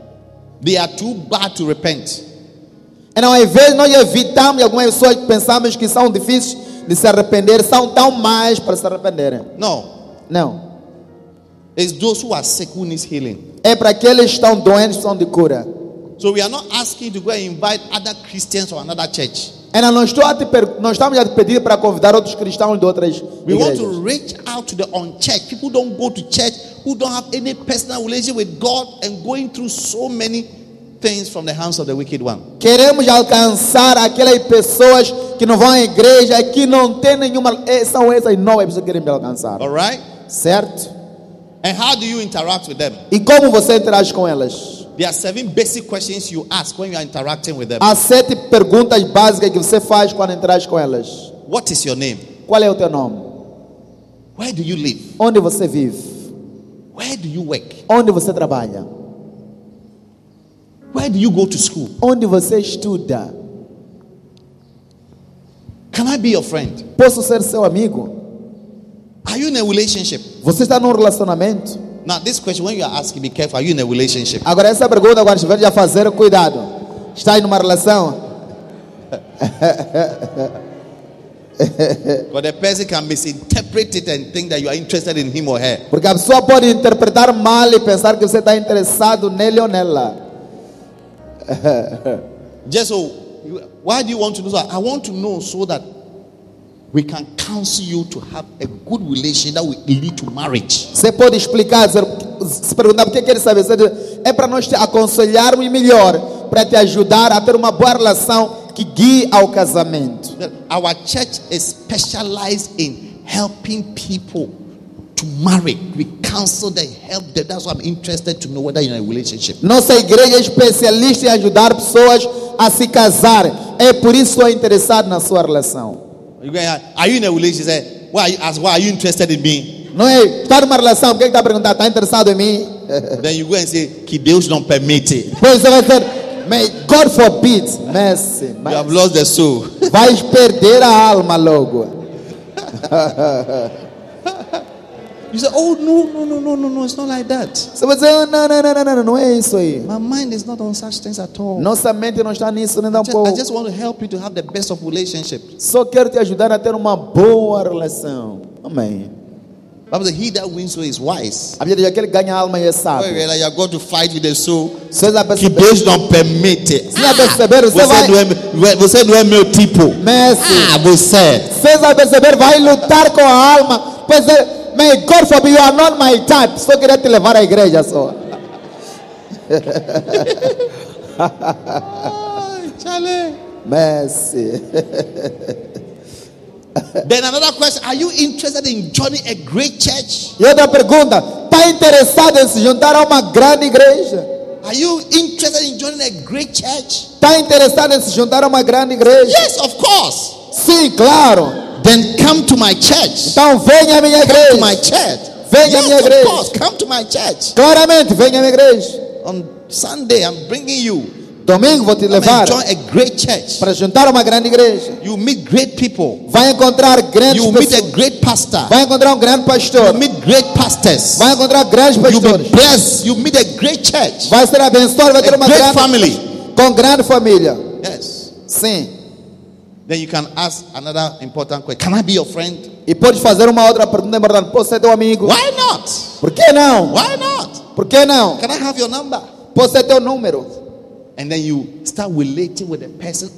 They are too bad to repent. Então, às vezes, nós evitamos algumas pessoas que pensamos que são difíceis de se arrepender, são tão mais para se arrependerem. No, Não. it's those who are sick who need healing. É para aqueles que estão doentes, que são de cura. So we are not asking you to go and invite other Christians from another church. Então, não estamos a te pedir para convidar outros cristãos de outras We want igrejas. to reach out to the unchurched. People don't go to church who don't have any personal relationship with God and going through so many things from the hands of the wicked one. Queremos alcançar aquelas pessoas que não vão à igreja, que não têm nenhuma... São essas novas pessoas que queremos alcançar. All right? Certo? And how do you interact with them? E como você interage com elas? There are 7 basic questions you ask when you are interacting with them. Há 7 perguntas básicas que você faz quando interage com elas. What is your name? Qual é o teu nome? Where do you live? Onde você vive? Where do you work? Onde você trabalha? Where do you go to school? Onde você estuda? Can I be your friend? Posso ser seu amigo? Are you in a relationship? Você está num relacionamento? Now, this question, when you are asking, be careful. Are you in a relationship? Agora essa pergunta, quando estiver a fazer, cuidado. Está em uma relação? Because the person can misinterpret it and think that you are interested in him or her. Porque a pessoa pode interpretar mal e pensar que você está interessado nele ou nela. Just so, why do you want to know that? I want to know so that we can counsel you to have a good relation that will lead to marriage. Você pode explicar, se perguntar por que quer saber. É para nós te aconselharmos melhor, para te ajudar a ter uma boa relação que guie ao casamento. Our church is specialized in helping people to marry. We counsel them, help them. That's why I'm interested to know whether you're in a relationship. Nossa igreja é especialista em ajudar pessoas a se casar. É por isso que estou interessado na sua relação. Are you in a relationship? Why are you interested in me? Não é? Está numa relação, por que está perguntando? Está interessado em mim? Then you go and say, que Deus não permite. Pois você vai dizer, may God forbid. Mercy. You have lost the soul. Vais perder a alma logo. You say, oh, no, it's not like that. Você vai dizer, não é isso aí. My mind is not on such things at all. Nossa mente não está nisso nem tampouco. I just want to help you to have the best of relationships. Só quero te ajudar a ter uma boa relação. Amém. Bible says, he that wins soul is wise. A Bíblia diz, aquele que ganha a alma é sábio. You are going to fight with the soul. Você vai Que perceber. Deus não permite. Você vai perceber, Você não é meu tipo. Messi. Você. Você vai perceber, vai lutar com a alma. Pois é, may God forbid, you are not my type. Só queria te levar à igreja só. Charlie. Messi. Then another question, are you interested in joining a great church? E outra pergunta, está interessado em se juntar a uma grande igreja? Are you interested in joining a great church? Está interessado em se juntar a uma grande igreja? Yes, of course. Sim, claro. Then come to my church. Então venha à minha Come to igreja. my church. Venha à minha Yes, of igreja. course. Come to my church. Claramente, venha à minha igreja. On Sunday, I'm bringing you. Domingo vou te Come and levar join a great church. para juntar a uma grande igreja. You meet great people. Vai encontrar grandes You meet a pessoas. great pastor. Vai encontrar um grande pastor. You meet great pastors. Vai encontrar grandes You'll be pastores. blessed. You meet a great church. Vai ser abençoado, vai ter A uma great grande family. com grande família. Yes. Sim. Then you can ask another important question. Can I be your friend? E pode fazer uma outra pergunta importante. Posso ser teu amigo? Why not? Por que não? Why not? Por que não? Can I have your number? Posso ser teu número. And then you start relating with the person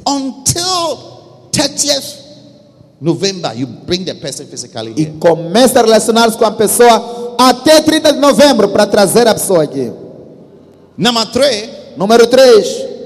until 30th November. You bring the person physically E here. começa a relacionar-se com a pessoa até 30 de novembro para trazer a pessoa aqui. Number 3, Número 3.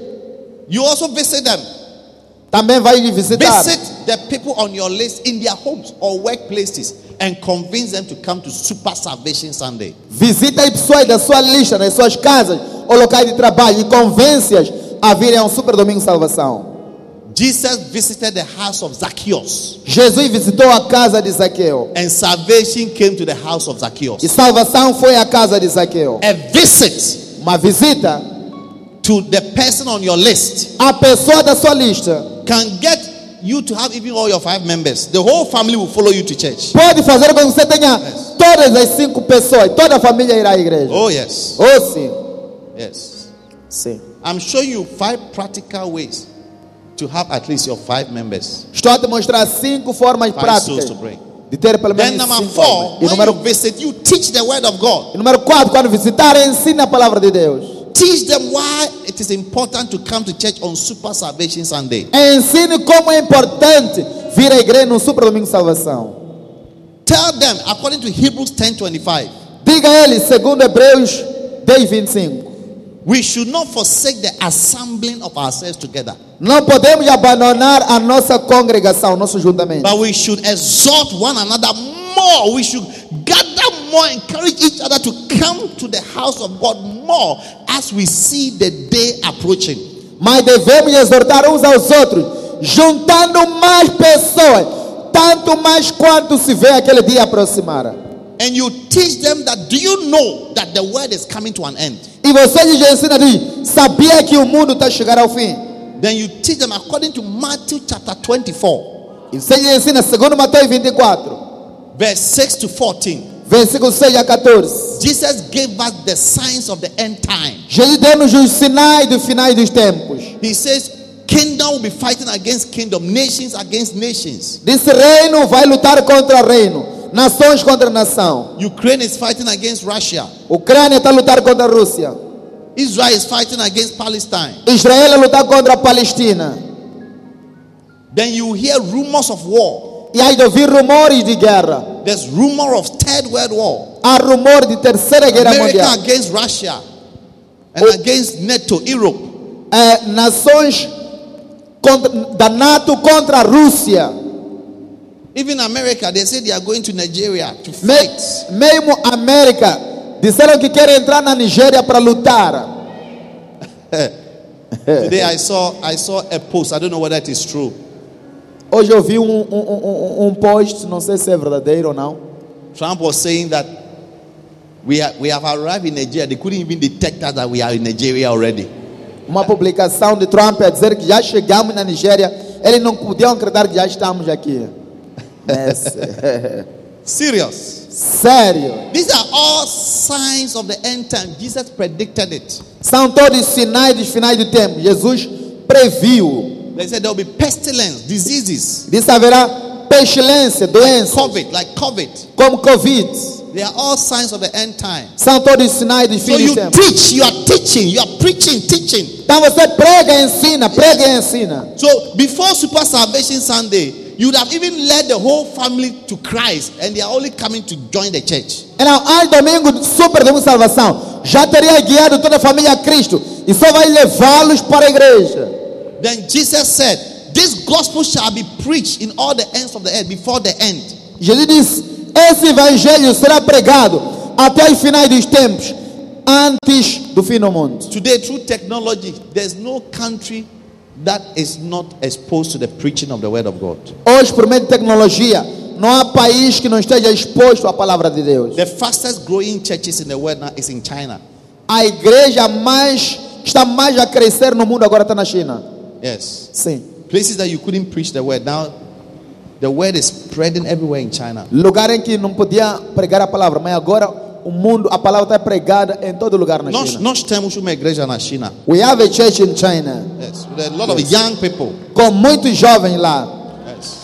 you also visit them. Também vai lhe visitar. Visit the people on your list in their homes or workplaces and convince them to come to Super Salvation Sunday. Visita as pessoas da sua lista, nas suas casas ou locais de trabalho e convence-as a virem a um super domingo de salvação. Jesus visited the house of Zacchaeus, Jesus visitou a casa de Zaqueu. and salvation came to the house of E Zacchaeus. salvação foi à casa de Zaqueu. A visit Uma visita to the person on your list à pessoa da sua lista can get you to have even all your 5 members. The whole family will follow you to church. pode fazer com que você tenha todas as 5 pessoas, toda a família irá à igreja. Oh, yes. Oh, sim. Yes. Sim. I'm showing you 5 practical ways to have at least your 5 members. Estou a te mostrar 5 formas 5 práticas souls to bring. de ter pelo Then menos number 5 4, formas. when you visit, you teach the word of God. E número 4, quando visitar, ensina a palavra de Deus. Teach them why it is important to come to church on Super Salvation Sunday. Ensine como é importante vir à igreja no super domingo de salvação. Tell them, according to Hebrews 10:25, Diga a eles, segundo Hebreus 10:25. we should not forsake the assembling of ourselves together, Não podemos abandonar a nossa congregação, nosso juntamento. but we should exhort one another more. We should gather more, encourage each other to come to the house of God more as we see the day approaching. Mas devemos exortar uns aos outros, juntando mais pessoas, tanto mais quanto se vê aquele dia aproximar. And you teach them that, do you know that the world is coming to an end? E você lhes ensina, diz, sabia que o mundo está a chegar ao fim? Then you teach them according to Matthew chapter 24. E você lhe ensina, segundo Mateus 24, verse 6 to 14. versículo 6 a 14. Jesus gave us the signs of the end time. Jesus deu-nos os sinais dos finais dos tempos. He says, kingdom will be fighting against kingdom, nations against nations. Disse: reino vai lutar contra reino, nações contra nação. Ukraine is fighting against Russia. Ucrânia está a lutar contra a Rússia. Israel is fighting against Palestine. Israel a lutar contra a Palestina. Then you hear rumors of war. E aí de ouvir rumores de guerra. There's rumor of third world war. Há rumor de terceira guerra America mundial. against Russia and against NATO, Europe. Nações da NATO contra a Rússia. Even America, they say they are going to Nigeria to fight. Mesmo América disseram que querem entrar na Nigéria para lutar. Today I saw a post. I don't know whether it is true. Hoje eu vi post, não sei se é verdadeiro ou não. Trump was saying that we have arrived in Nigeria. They couldn't even detect us that we are in Nigeria already. Uma publicação de Trump a dizer que já chegamos na Nigéria. Eles não podiam acreditar que já estamos aqui. Serious. Sério. These are all signs of the end time. Jesus predicted it. São todos sinais dos finais do tempo. Jesus previu. They said there will be pestilence, diseases. Disse haverá pestilência, doença, Like COVID. como Covid. They are all signs of the end time. São todos sinais dos So fins you do tempo. teach, you are teaching, you are preaching, teaching. Então você prega e ensina, prega e ensina. So before Super Salvation Sunday, you would have even led the whole family to Christ, and they are only coming to join the church. Então, antes domingo super de salvação, já teria guiado toda a família a Cristo e só vai levá-los para a igreja. Then Jesus said, this gospel shall be preached in all the ends of the earth before the end. Jesus disse: esse evangelho será pregado até os finais dos tempos, antes do fim do mundo. Today, through technology, there's no country that is not exposed to the preaching of the word of God. Hoje, por meio de tecnologia, não há país que não esteja exposto à palavra de Deus. The fastest growing churches in the world now is in China. A igreja está mais a crescer no mundo agora está na China. Yes. Sim. Places that you couldn't preach the word. Now, the word is spreading everywhere in China. Lugar em que não podia pregar a palavra, mas agora o mundo, a palavra está pregada em todo lugar na China. Nós temos uma igreja na China. We have a church in China. Yes, with a lot of young people. Com muitos jovens lá. Yes.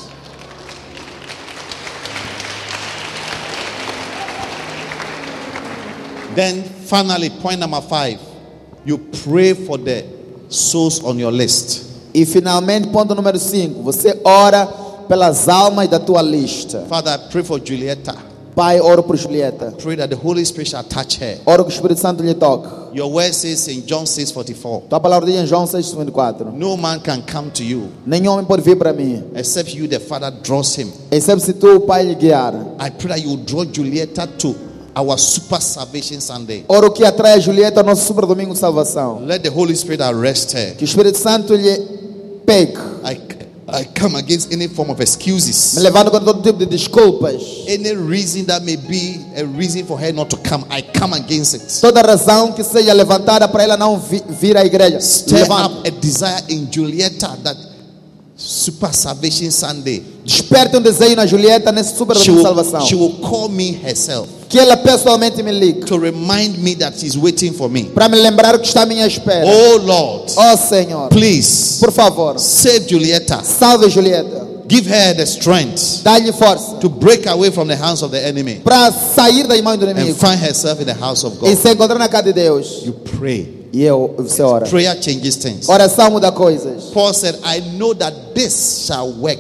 Then finally, point number 5, you pray for the souls on your list. E finalmente, ponto número 5, você ora pelas almas da tua lista. Father, I pray for Julieta. Pai, oro por Julieta. Pray that the Holy Spirit shall touch her. Oro que o Espírito Santo lhe toque. Your word says in John 6:44, Tua palavra diz em João 6:24. no man can come to you Nenhum homem pode vir para mim, except you, the Father, draws him. exceto se tu, o Pai, lhe guiar. I pray that you draw Julieta to our Super Salvation Sunday. Oro que atrai a Julieta ao nosso super domingo de salvação. Let the Holy Spirit arrest her. Que o Espírito Santo lhe pegue. I come against any form of excuses. Me levando com todo tipo de desculpas. Any reason that may be a reason for her not to come, I come against it. Toda razão que seja levantada para ela não vir à igreja. Stir Levanta. up a desire in Julieta that Super Salvation Sunday, Desperte desejo na Julieta nesse super she domingo de will, salvação. she will call me herself Que ela pessoalmente me ligue. to remind me that she's waiting for me. Para me lembrar que está à minha espera. Oh Lord, Oh Senhor, please por favor, save Julieta. salve Julieta. Give her the strength Dá-lhe força to break away from the hands of the enemy para sair das mãos do and inimigo find herself in the house of e God. se encontrar na casa de Deus. You pray. E você ora. Prayer changes things. Oração muda coisas. Paul said, I know that this shall work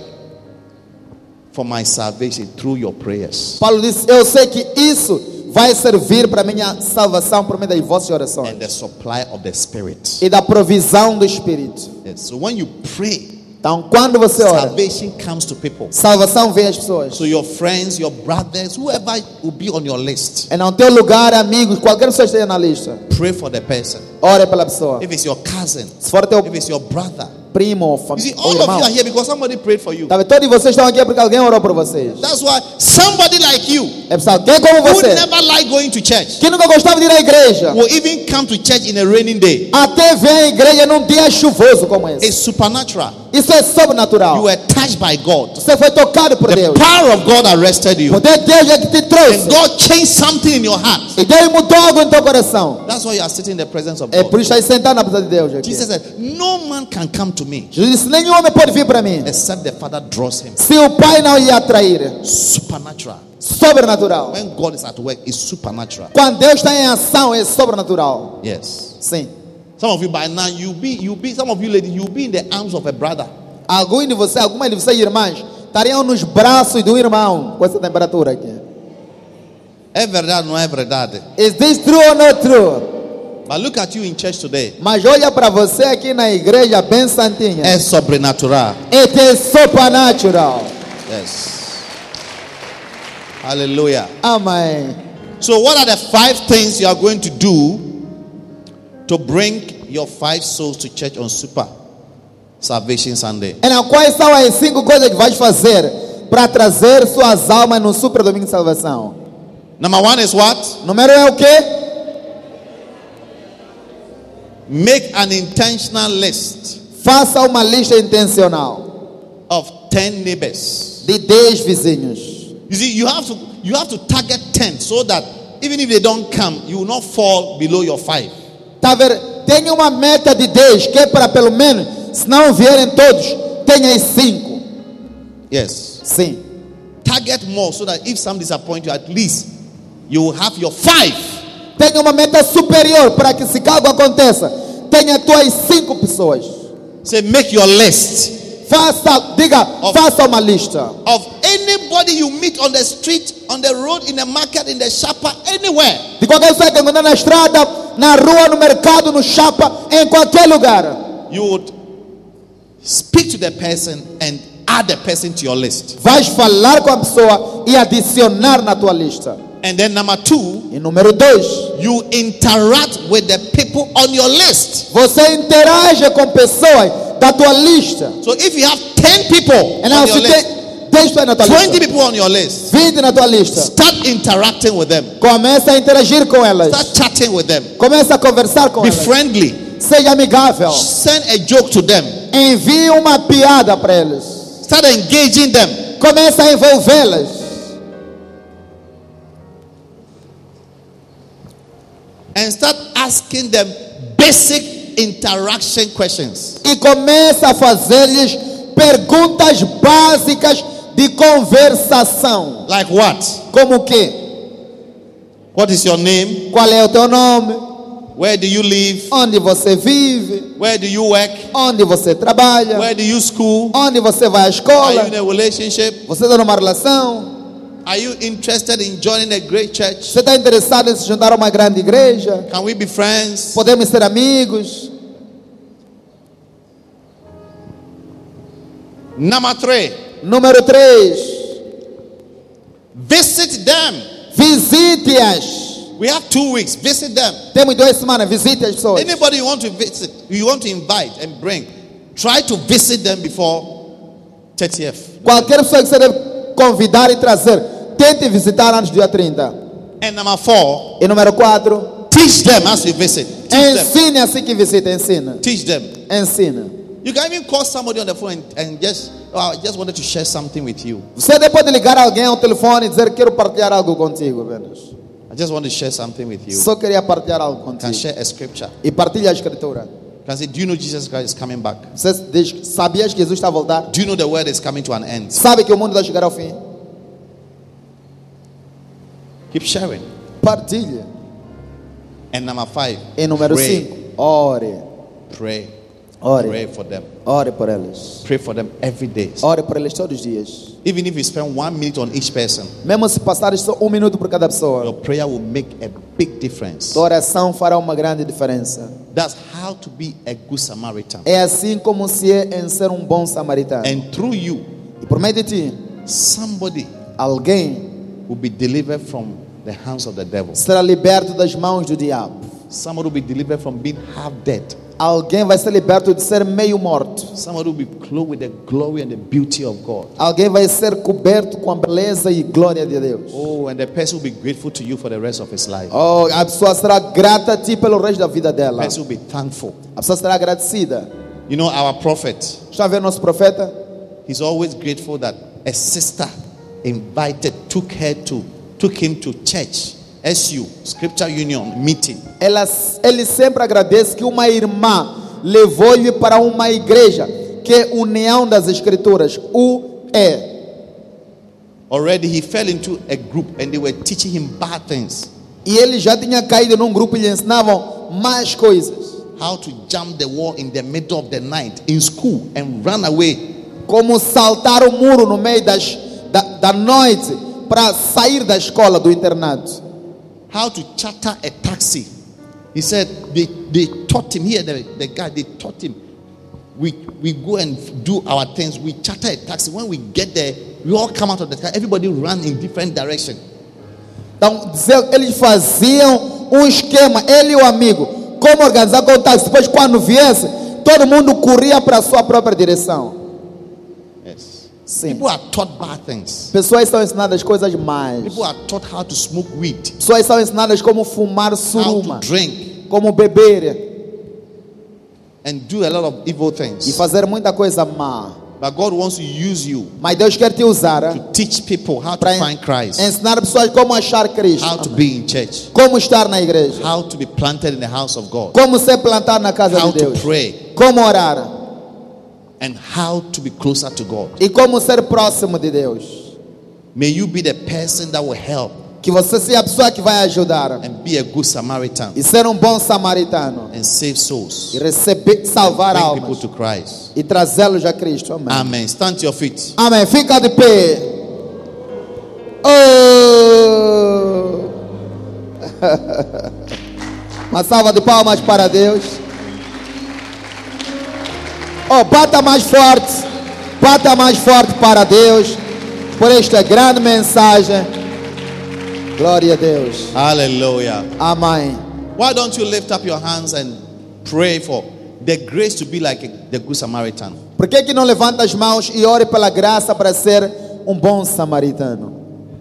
for my salvation through your prayers Paulo disse: eu sei que isso vai servir para minha salvação por meio das vossas orações and the supply of the Spirit. e da provisão do Espírito. Yes. So when you pray, Então, quando você ora, salvation comes to people. salvação vem às pessoas. So your friends, your brothers, whoever will be on your list, É no teu lugar, amigos, qualquer pessoa esteja na lista. pray for the person. Ore pela pessoa. If it's your cousin, Se for teu if it's your brother. primo ou You see, ou all of irmão. you are here because somebody prayed for you. Talvez todos vocês estão aqui porque alguém orou por vocês. That's why somebody like you, É pessoal, quem como who você, never like going to church, que nunca gostava de ir à igreja, will even come to church in a raining day. até vem à igreja num dia chuvoso como esse. It's supernatural. Isso é sobrenatural. You were touched by God. Você foi tocado por The Deus. power of God arrested O you. poder de Deus é que te trouxe. And God changed something in your heart. E Deus mudou algo em teu coração. That's why you are sitting in the presence of É por God. isso aí sentado na presença de Deus aqui. Jesus said, no man can come to me Jesus disse, nenhum homem pode vir para mim except the Father draws him. se o Pai não ia atrair. Supernatural. Sobrenatural. When God is at work, it's supernatural. Quando Deus está em ação, é sobrenatural. Yes. Sim. Some of you by now, some of you ladies, you'll be in the arms of a brother. Algumas de vocês irmãs, estariam nos braços do irmão com essa temperatura aqui. É verdade, não é verdade? Is this true or not true? But look at you in church today. Mas olha para você aqui na igreja bem santinha. É sobrenatural. It is supernatural. Yes. Hallelujah. Amém. So what are the 5 things you are going to do to bring your 5 souls to church on Super Salvation Sunday? Então, quais são as 5 coisas que vais fazer para trazer suas almas no Super Domingo de Salvação? Number 1 is what? Número 1 é o quê? Make an intentional list Faça uma lista intencional of 10 neighbors. de 10 vizinhos. You see, you have to target 10 so that even if they don't come, you will not fall below your 5. Tá vendo? Tenha uma meta de 10, que é para pelo menos, se não vierem todos, tenha 5. Yes. Sim. Target more so that if some disappoint you, at least you will have your 5. Tenha uma meta superior para que se algo aconteça, tenha tuas 5 pessoas. Say, make your list Faça uma lista of anybody you meet on the street, on the road, in the market, in the shopper, anywhere. de qualquer pessoa que encontrar na estrada, na rua, no mercado, no chapa, em qualquer lugar. You would speak to the person and add the person to your list. Vais falar com a pessoa e adicionar na tua lista. And then number 2, E número 2, you interact with the people on your list. você interage com pessoas da tua lista. So if you have 10 people E não, on your se list, tem 10 pessoas na tua 20 lista, people on your list, 20 na tua lista, start interacting with them. começa a interagir com elas. Start chatting with them. Começa a conversar com Be elas. friendly. Seja amigável. Send a joke to them. Envie uma piada para eles. Start engaging them. Começa a envolvê-las. And start asking them basic interaction questions. E começa a fazer-lhes perguntas básicas de conversação. Like what? Como o quê? What is your name? Qual é o teu nome? Where do you live? Onde você vive? Where do you work? Onde você trabalha? Where do you school? Onde você vai à Are escola? you in a relationship? Você está numa relação? Are you interested in joining a great church? Você está interessado em se juntar a uma grande igreja? Can we be friends? Podemos ser amigos? Number 3, Número 3. visit them. Visite-as. We have 2 weeks. Visit them. Temos 2 semanas. Visite as pessoas. Anybody you want to visit, you want to invite and bring, try to visit them before 30th. Qualquer pessoa que você deve convidar e trazer, tente visitar antes do dia 30. And number 4, E número 4, teach them as you visit. Teach them. ensine assim que visita. Ensina. Teach them. Ensina. You can even call somebody on the phone and I just wanted to share something with you. Você pode ligar alguém ao telefone e dizer: quero partilhar algo contigo, apenas. I just want to share something with you. Só queria partilhar algo Can contigo. share a scripture. E partilha a escritura. Can say, do you know Jesus Christ is coming back? Você diz: sabias que Jesus está a voltar? Do you know the world is coming to an end? Sabe que o mundo vai chegar ao fim? Keep sharing. Partilha. And number 5, E número pray. 5, ore. Pray. Ore. Pray for them. Ore por eles. Pray for them every day. Ore por eles todos os dias. Even if you spend 1 minute on each person, Mesmo se passares só 1 minuto por cada pessoa, your prayer will make a big difference. tua oração fará uma grande diferença. That's how to be a good Samaritan. É assim como se é em ser um bom samaritano. And through you, E por meio de ti, somebody alguém will be delivered from the hands of the devil. será liberto das mãos do diabo. Somebody will be delivered from being half dead. Alguém vai ser liberto de ser meio morto. Somebody will be clothed with the glory and the beauty of God. Alguém vai ser coberto com a beleza e glória de Deus. Oh, and the person will be grateful to you for the rest of his life. Oh, a pessoa será grata a ti pelo resto da vida The dela. person will be thankful. A pessoa será agradecida. You know, our prophet, Está a ver nosso profeta? he's always grateful that a sister took him to church, SU, Scripture Union meeting. Ele sempre agradece que uma irmã levou-lhe para uma igreja, que é União das Escrituras, UE. Already he fell into a group and they were teaching him bad things. E ele já tinha caído num grupo e lhe ensinavam mais coisas. How to jump the wall in the middle of the night in school and run away. Como saltar o muro no meio da noite para sair da escola, do internato. How to charter a taxi. He said they taught him here, the guy, they taught him. We go and do our things. We charter a taxi. When we get there, we all come out of the car. Everybody run in different direction. Então, eles faziam um esquema, ele e o amigo, como organizar com o táxi. Depois, quando viesse, todo mundo corria para a sua própria direção. Yes. Sim. People are taught bad things. Pessoas são ensinadas coisas más. People are taught how to smoke weed, Pessoas são ensinadas como fumar how suruma, to drink, como beber and do a lot of evil e things. fazer muita coisa má. But God wants to use you Mas Deus quer te usar to teach people how to para find Christ, ensinar pessoas como achar Cristo, how to be in church, como estar na igreja, how to be planted in the house of God, como ser plantado na casa how de to Deus, pray, como orar and how to be closer to God. e como ser próximo de Deus. May you be the person that will help Que você seja a pessoa que vai ajudar and be a good Samaritan e ser um bom samaritano and save souls, e salvar bring people almas to Christ. e trazê-los a Cristo. Amém. Amen. Stand to your feet. Amém. Fica de pé. Oh! Uma salva de palmas para Deus. Oh, bata mais forte. Bata mais forte para Deus por esta grande mensagem. Glória a Deus. Hallelujah. Amém. Why don't you lift up your hands and pray for the grace to be like the good Samaritan? Por que não levanta as mãos e ore pela graça para ser um bom samaritano?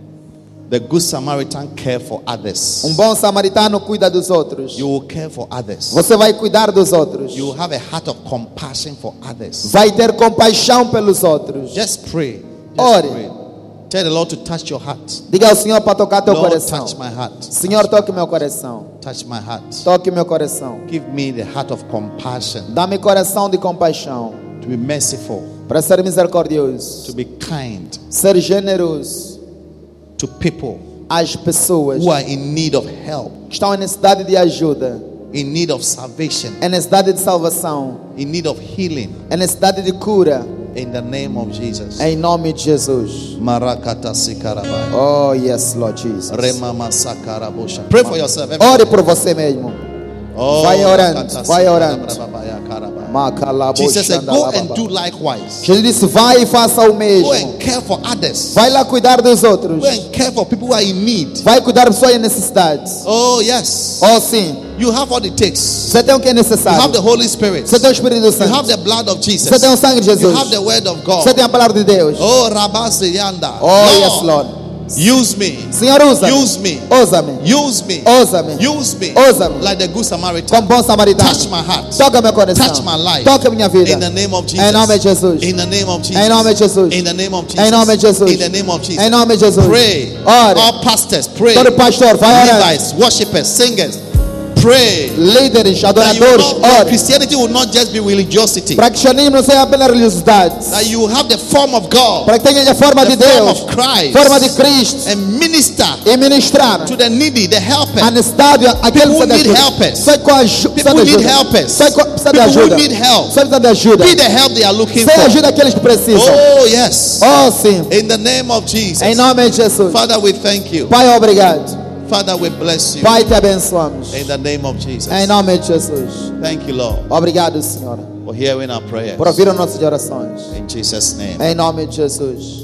The good Samaritan care for others. Um bom samaritano cuida dos outros. You will care for others. Você vai cuidar dos outros. You will have a heart of compassion for others. Vai ter compaixão pelos outros. Just pray. Just Ore. pray. Tell the Lord to touch your heart. Diga ao Senhor para tocar teu Lord, coração. touch my heart. Senhor, toque meu coração. Touch my heart. Toque meu coração. Give me the heart of compassion, Dá-me coração de compaixão. to be merciful, Para ser misericordioso. to be kind Ser generoso to people às pessoas who are in need of help, que estão em necessidade de ajuda. in need of salvation, Em necessidade de salvação. in need of healing, Em necessidade de cura. in the name of Jesus. Em nome de Jesus. Marakata sikarabai. Oh, yes, Lord Jesus. Remama sakarabosha. Pray for yourself. Ore por você mesmo. Oh, Vai orando, rakata vai orando. sikarabaya karabai. Makalabo Jesus said, go and shandalababa. do likewise. Jesus disse, vai e faça o Go mesmo. and care for others. Vai lá cuidar dos outros. Go and care for people who are in need. Vai cuidar de pessoas em necessidade. Oh, yes. Oh, sim. You have what it takes. Você tem o que é You have necessário. the Holy Spirit. Você tem o Espírito You have Santo. the blood of Jesus. Você tem o sangue de You Jesus. have the word of God. Você tem a palavra de Deus. Oh, Rabasi Yanda. Oh, yes, Lord. Use me. Senhor, usa-me. Use me. Usa-me. Use me. Usa-me. Use me. Usa-me. Like the good Samaritan. Como bom samaritano. Touch my heart. Toca meu coração. Touch my life. Toca minha vida. In the name of Jesus. Em nome de Jesus. In the name of Jesus. Em nome de Jesus. In the name of Jesus. Em nome de Jesus. In the name of Jesus. Em nome de Jesus. Pray. Ore. All pastors, pray. Todo pastor, vai orar. Levites, worshippers, singers, pray. Líderes, That you will adoradores, not- ore. Christianity will not just be religiosity. Para que o cristianismo não seja apenas religiosidade. That you have the form of God, Para que tenha a forma the de form Deus. of Christ, Forma de Cristo. and minister E ministrar to the needy, the helper. a necessidade, aquele People que precisa de need ajuda. helpers. Só com ajuda. People need helpers. Só precisa de People who ajuda. need help. Só precisa de ajuda. Be the help they are looking Sem for. ajuda aqueles que precisam. Oh, yes. Oh, sim. In the name of Jesus. Em nome de Jesus. Father, we thank you. Pai, obrigado. Father, we bless you. Pai, te abençoamos. In the name of Jesus. Em nome de Jesus. Thank you, Lord, Obrigado, Senhor, for hearing our prayers. por ouvir as nossas orações. In Jesus' name. Em nome de Jesus.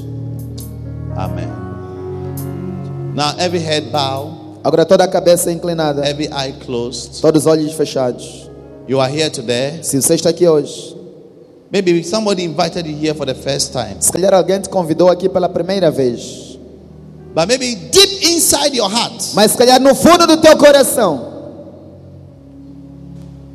Amen. Now, every head bow, Agora toda a cabeça inclinada. every eye closed. Todos os olhos fechados. You are here today. Se você está aqui hoje, Maybe somebody invited you here for the first time. se calhar alguém te convidou aqui pela primeira vez. But maybe deep inside your heart, Mas se calhar no fundo do teu coração,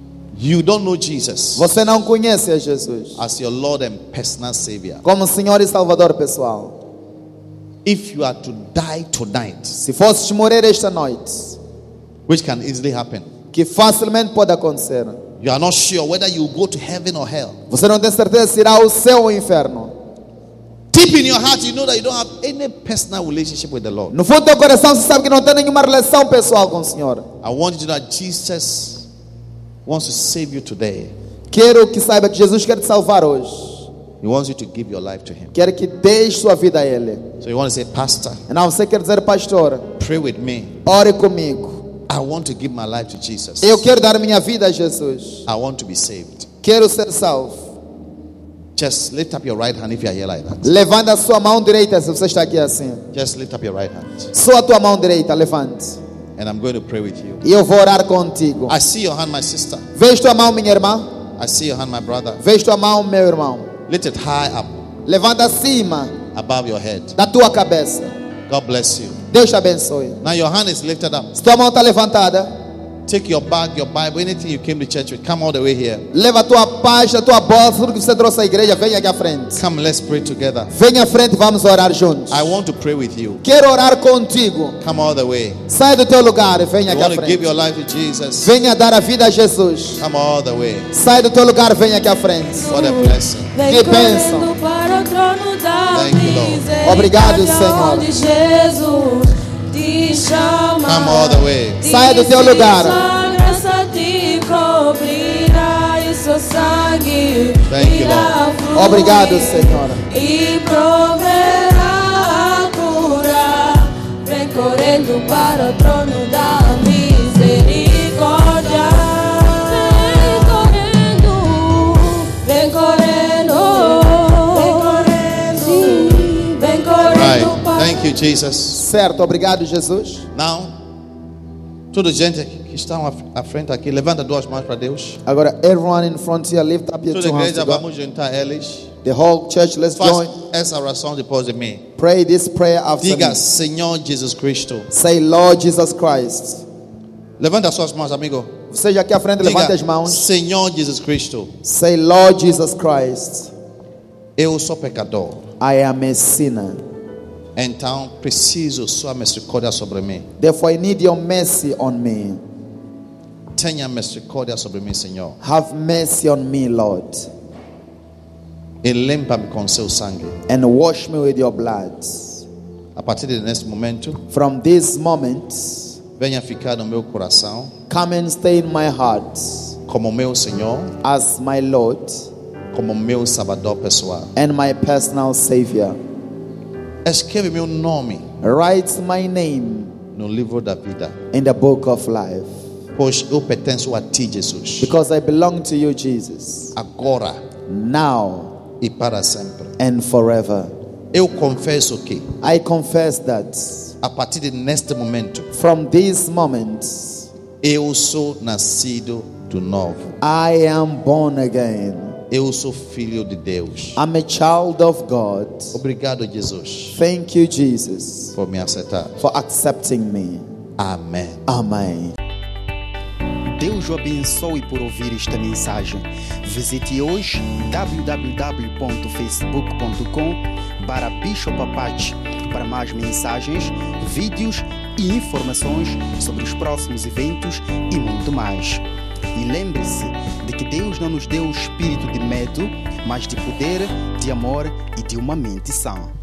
You don't know Jesus Você não conhece a Jesus as your Lord and personal Savior. como Senhor e Salvador pessoal. If you are to die tonight, Se fosses morrer esta noite, which can easily happen, que facilmente pode acontecer, you are not sure whether you will go to heaven or hell. você não tem certeza se irá ao céu ou ao inferno. Deep in your heart, you know that you don't have any personal relationship with the Lord. No fundo do teu coração, você sabe que não tem nenhuma relação pessoal com o Senhor. I want you to know that Jesus wants to save you today. Quero que saiba que Jesus quer te salvar hoje. He wants you to give your life to Him. Quer que deixe sua vida a Ele. So you want to say, Pastor, Não, você quer dizer, pastor, pray with me. ore comigo. I want to give my life to Jesus. Eu quero dar minha vida a Jesus. I want to be saved. Quero ser salvo. Just lift up your right hand if you are here like that. Levanta a sua mão direita se você está aqui assim. Just lift up your right hand. Só a tua mão direita, levante. And I'm going to pray with you. E eu vou orar contigo. I see your hand, my sister. Vejo tua mão, minha irmã. I see your hand, my brother. Vejo tua mão, meu irmão. Lift it high up Levanta acima above your head. da tua cabeça. God bless you. Deus te abençoe. Now your hand is lifted up. Se tua mão está levantada, Take your bag, your Bible, anything you came to church with. Come all the way here. leva a tua pasta, a tua bolsa, tudo que você trouxe à igreja, venha aqui à frente. Come, let's pray together. Venha à frente, vamos orar juntos. I want to pray with you. Quero orar contigo. Come all the way. Sai do teu lugar e venha You aqui à want to give frente. your life to Jesus. Venha dar a vida a Jesus. Come all the way. Sai do teu lugar, venha aqui à frente. What a blessing. Que bênção. correndo para o trono da Thank you, Lord. misericórdia, Obrigado, Senhor. onde Jesus te chama. Come all the way. Saia do teu lugar. Sua graça te cobrirá e seu sangue Thank you, irá fluir Obrigado, Senhor. e proverá a cura. Vem correndo para o trono da misericórdia. Vem correndo, vem correndo, vem correndo Right. para Thank you, Jesus. Certo, obrigado, Jesus. Now, toda gente que está à frente aqui, levanta duas mãos para Deus. Agora, everyone in front here, lift up your Toda two hands igreja, to God. vamos juntar eles. The whole church, let's Faz join. essa oração depois de mim. Pray this prayer after Diga, me. Senhor Jesus Cristo. Say, Lord Jesus Christ. Levanta as suas mãos, amigo. Seja aqui à frente, levante as mãos. Senhor Jesus Cristo. Say, Lord Jesus Christ, Eu sou pecador. I am a sinner. Então preciso sua misericórdia sobre mim. Therefore, I need your mercy on me. Tenha misericórdia sobre mim, Senhor. Have mercy on me, Lord, E limpa-me com seu sangue. and wash me with your blood. A partir desse momento, From this moment, venha ficar no meu coração come and stay in my heart como meu Senhor, as my Lord como meu Salvador pessoal. and my personal Savior. Escreve meu nome Write my name no livro da vida, in the book of life, pois eu pertenço a ti, Jesus. because I belong to you, Jesus, Agora now e para sempre. and forever. Eu confesso que I confess that a partir deste momento from this moment, eu sou nascido do novo. I am born again. Eu sou filho de Deus. I'm a child of God. Obrigado, Jesus, Thank you, Jesus, por me aceitar. for accepting me. Amém. Amen. Deus o abençoe por ouvir esta mensagem. Visite hoje www.facebook.com/Bishop Apache para mais mensagens, vídeos e informações sobre os próximos eventos e muito mais. E lembre-se de que Deus não nos deu o espírito de medo, mas de poder, de amor e de uma mente sã.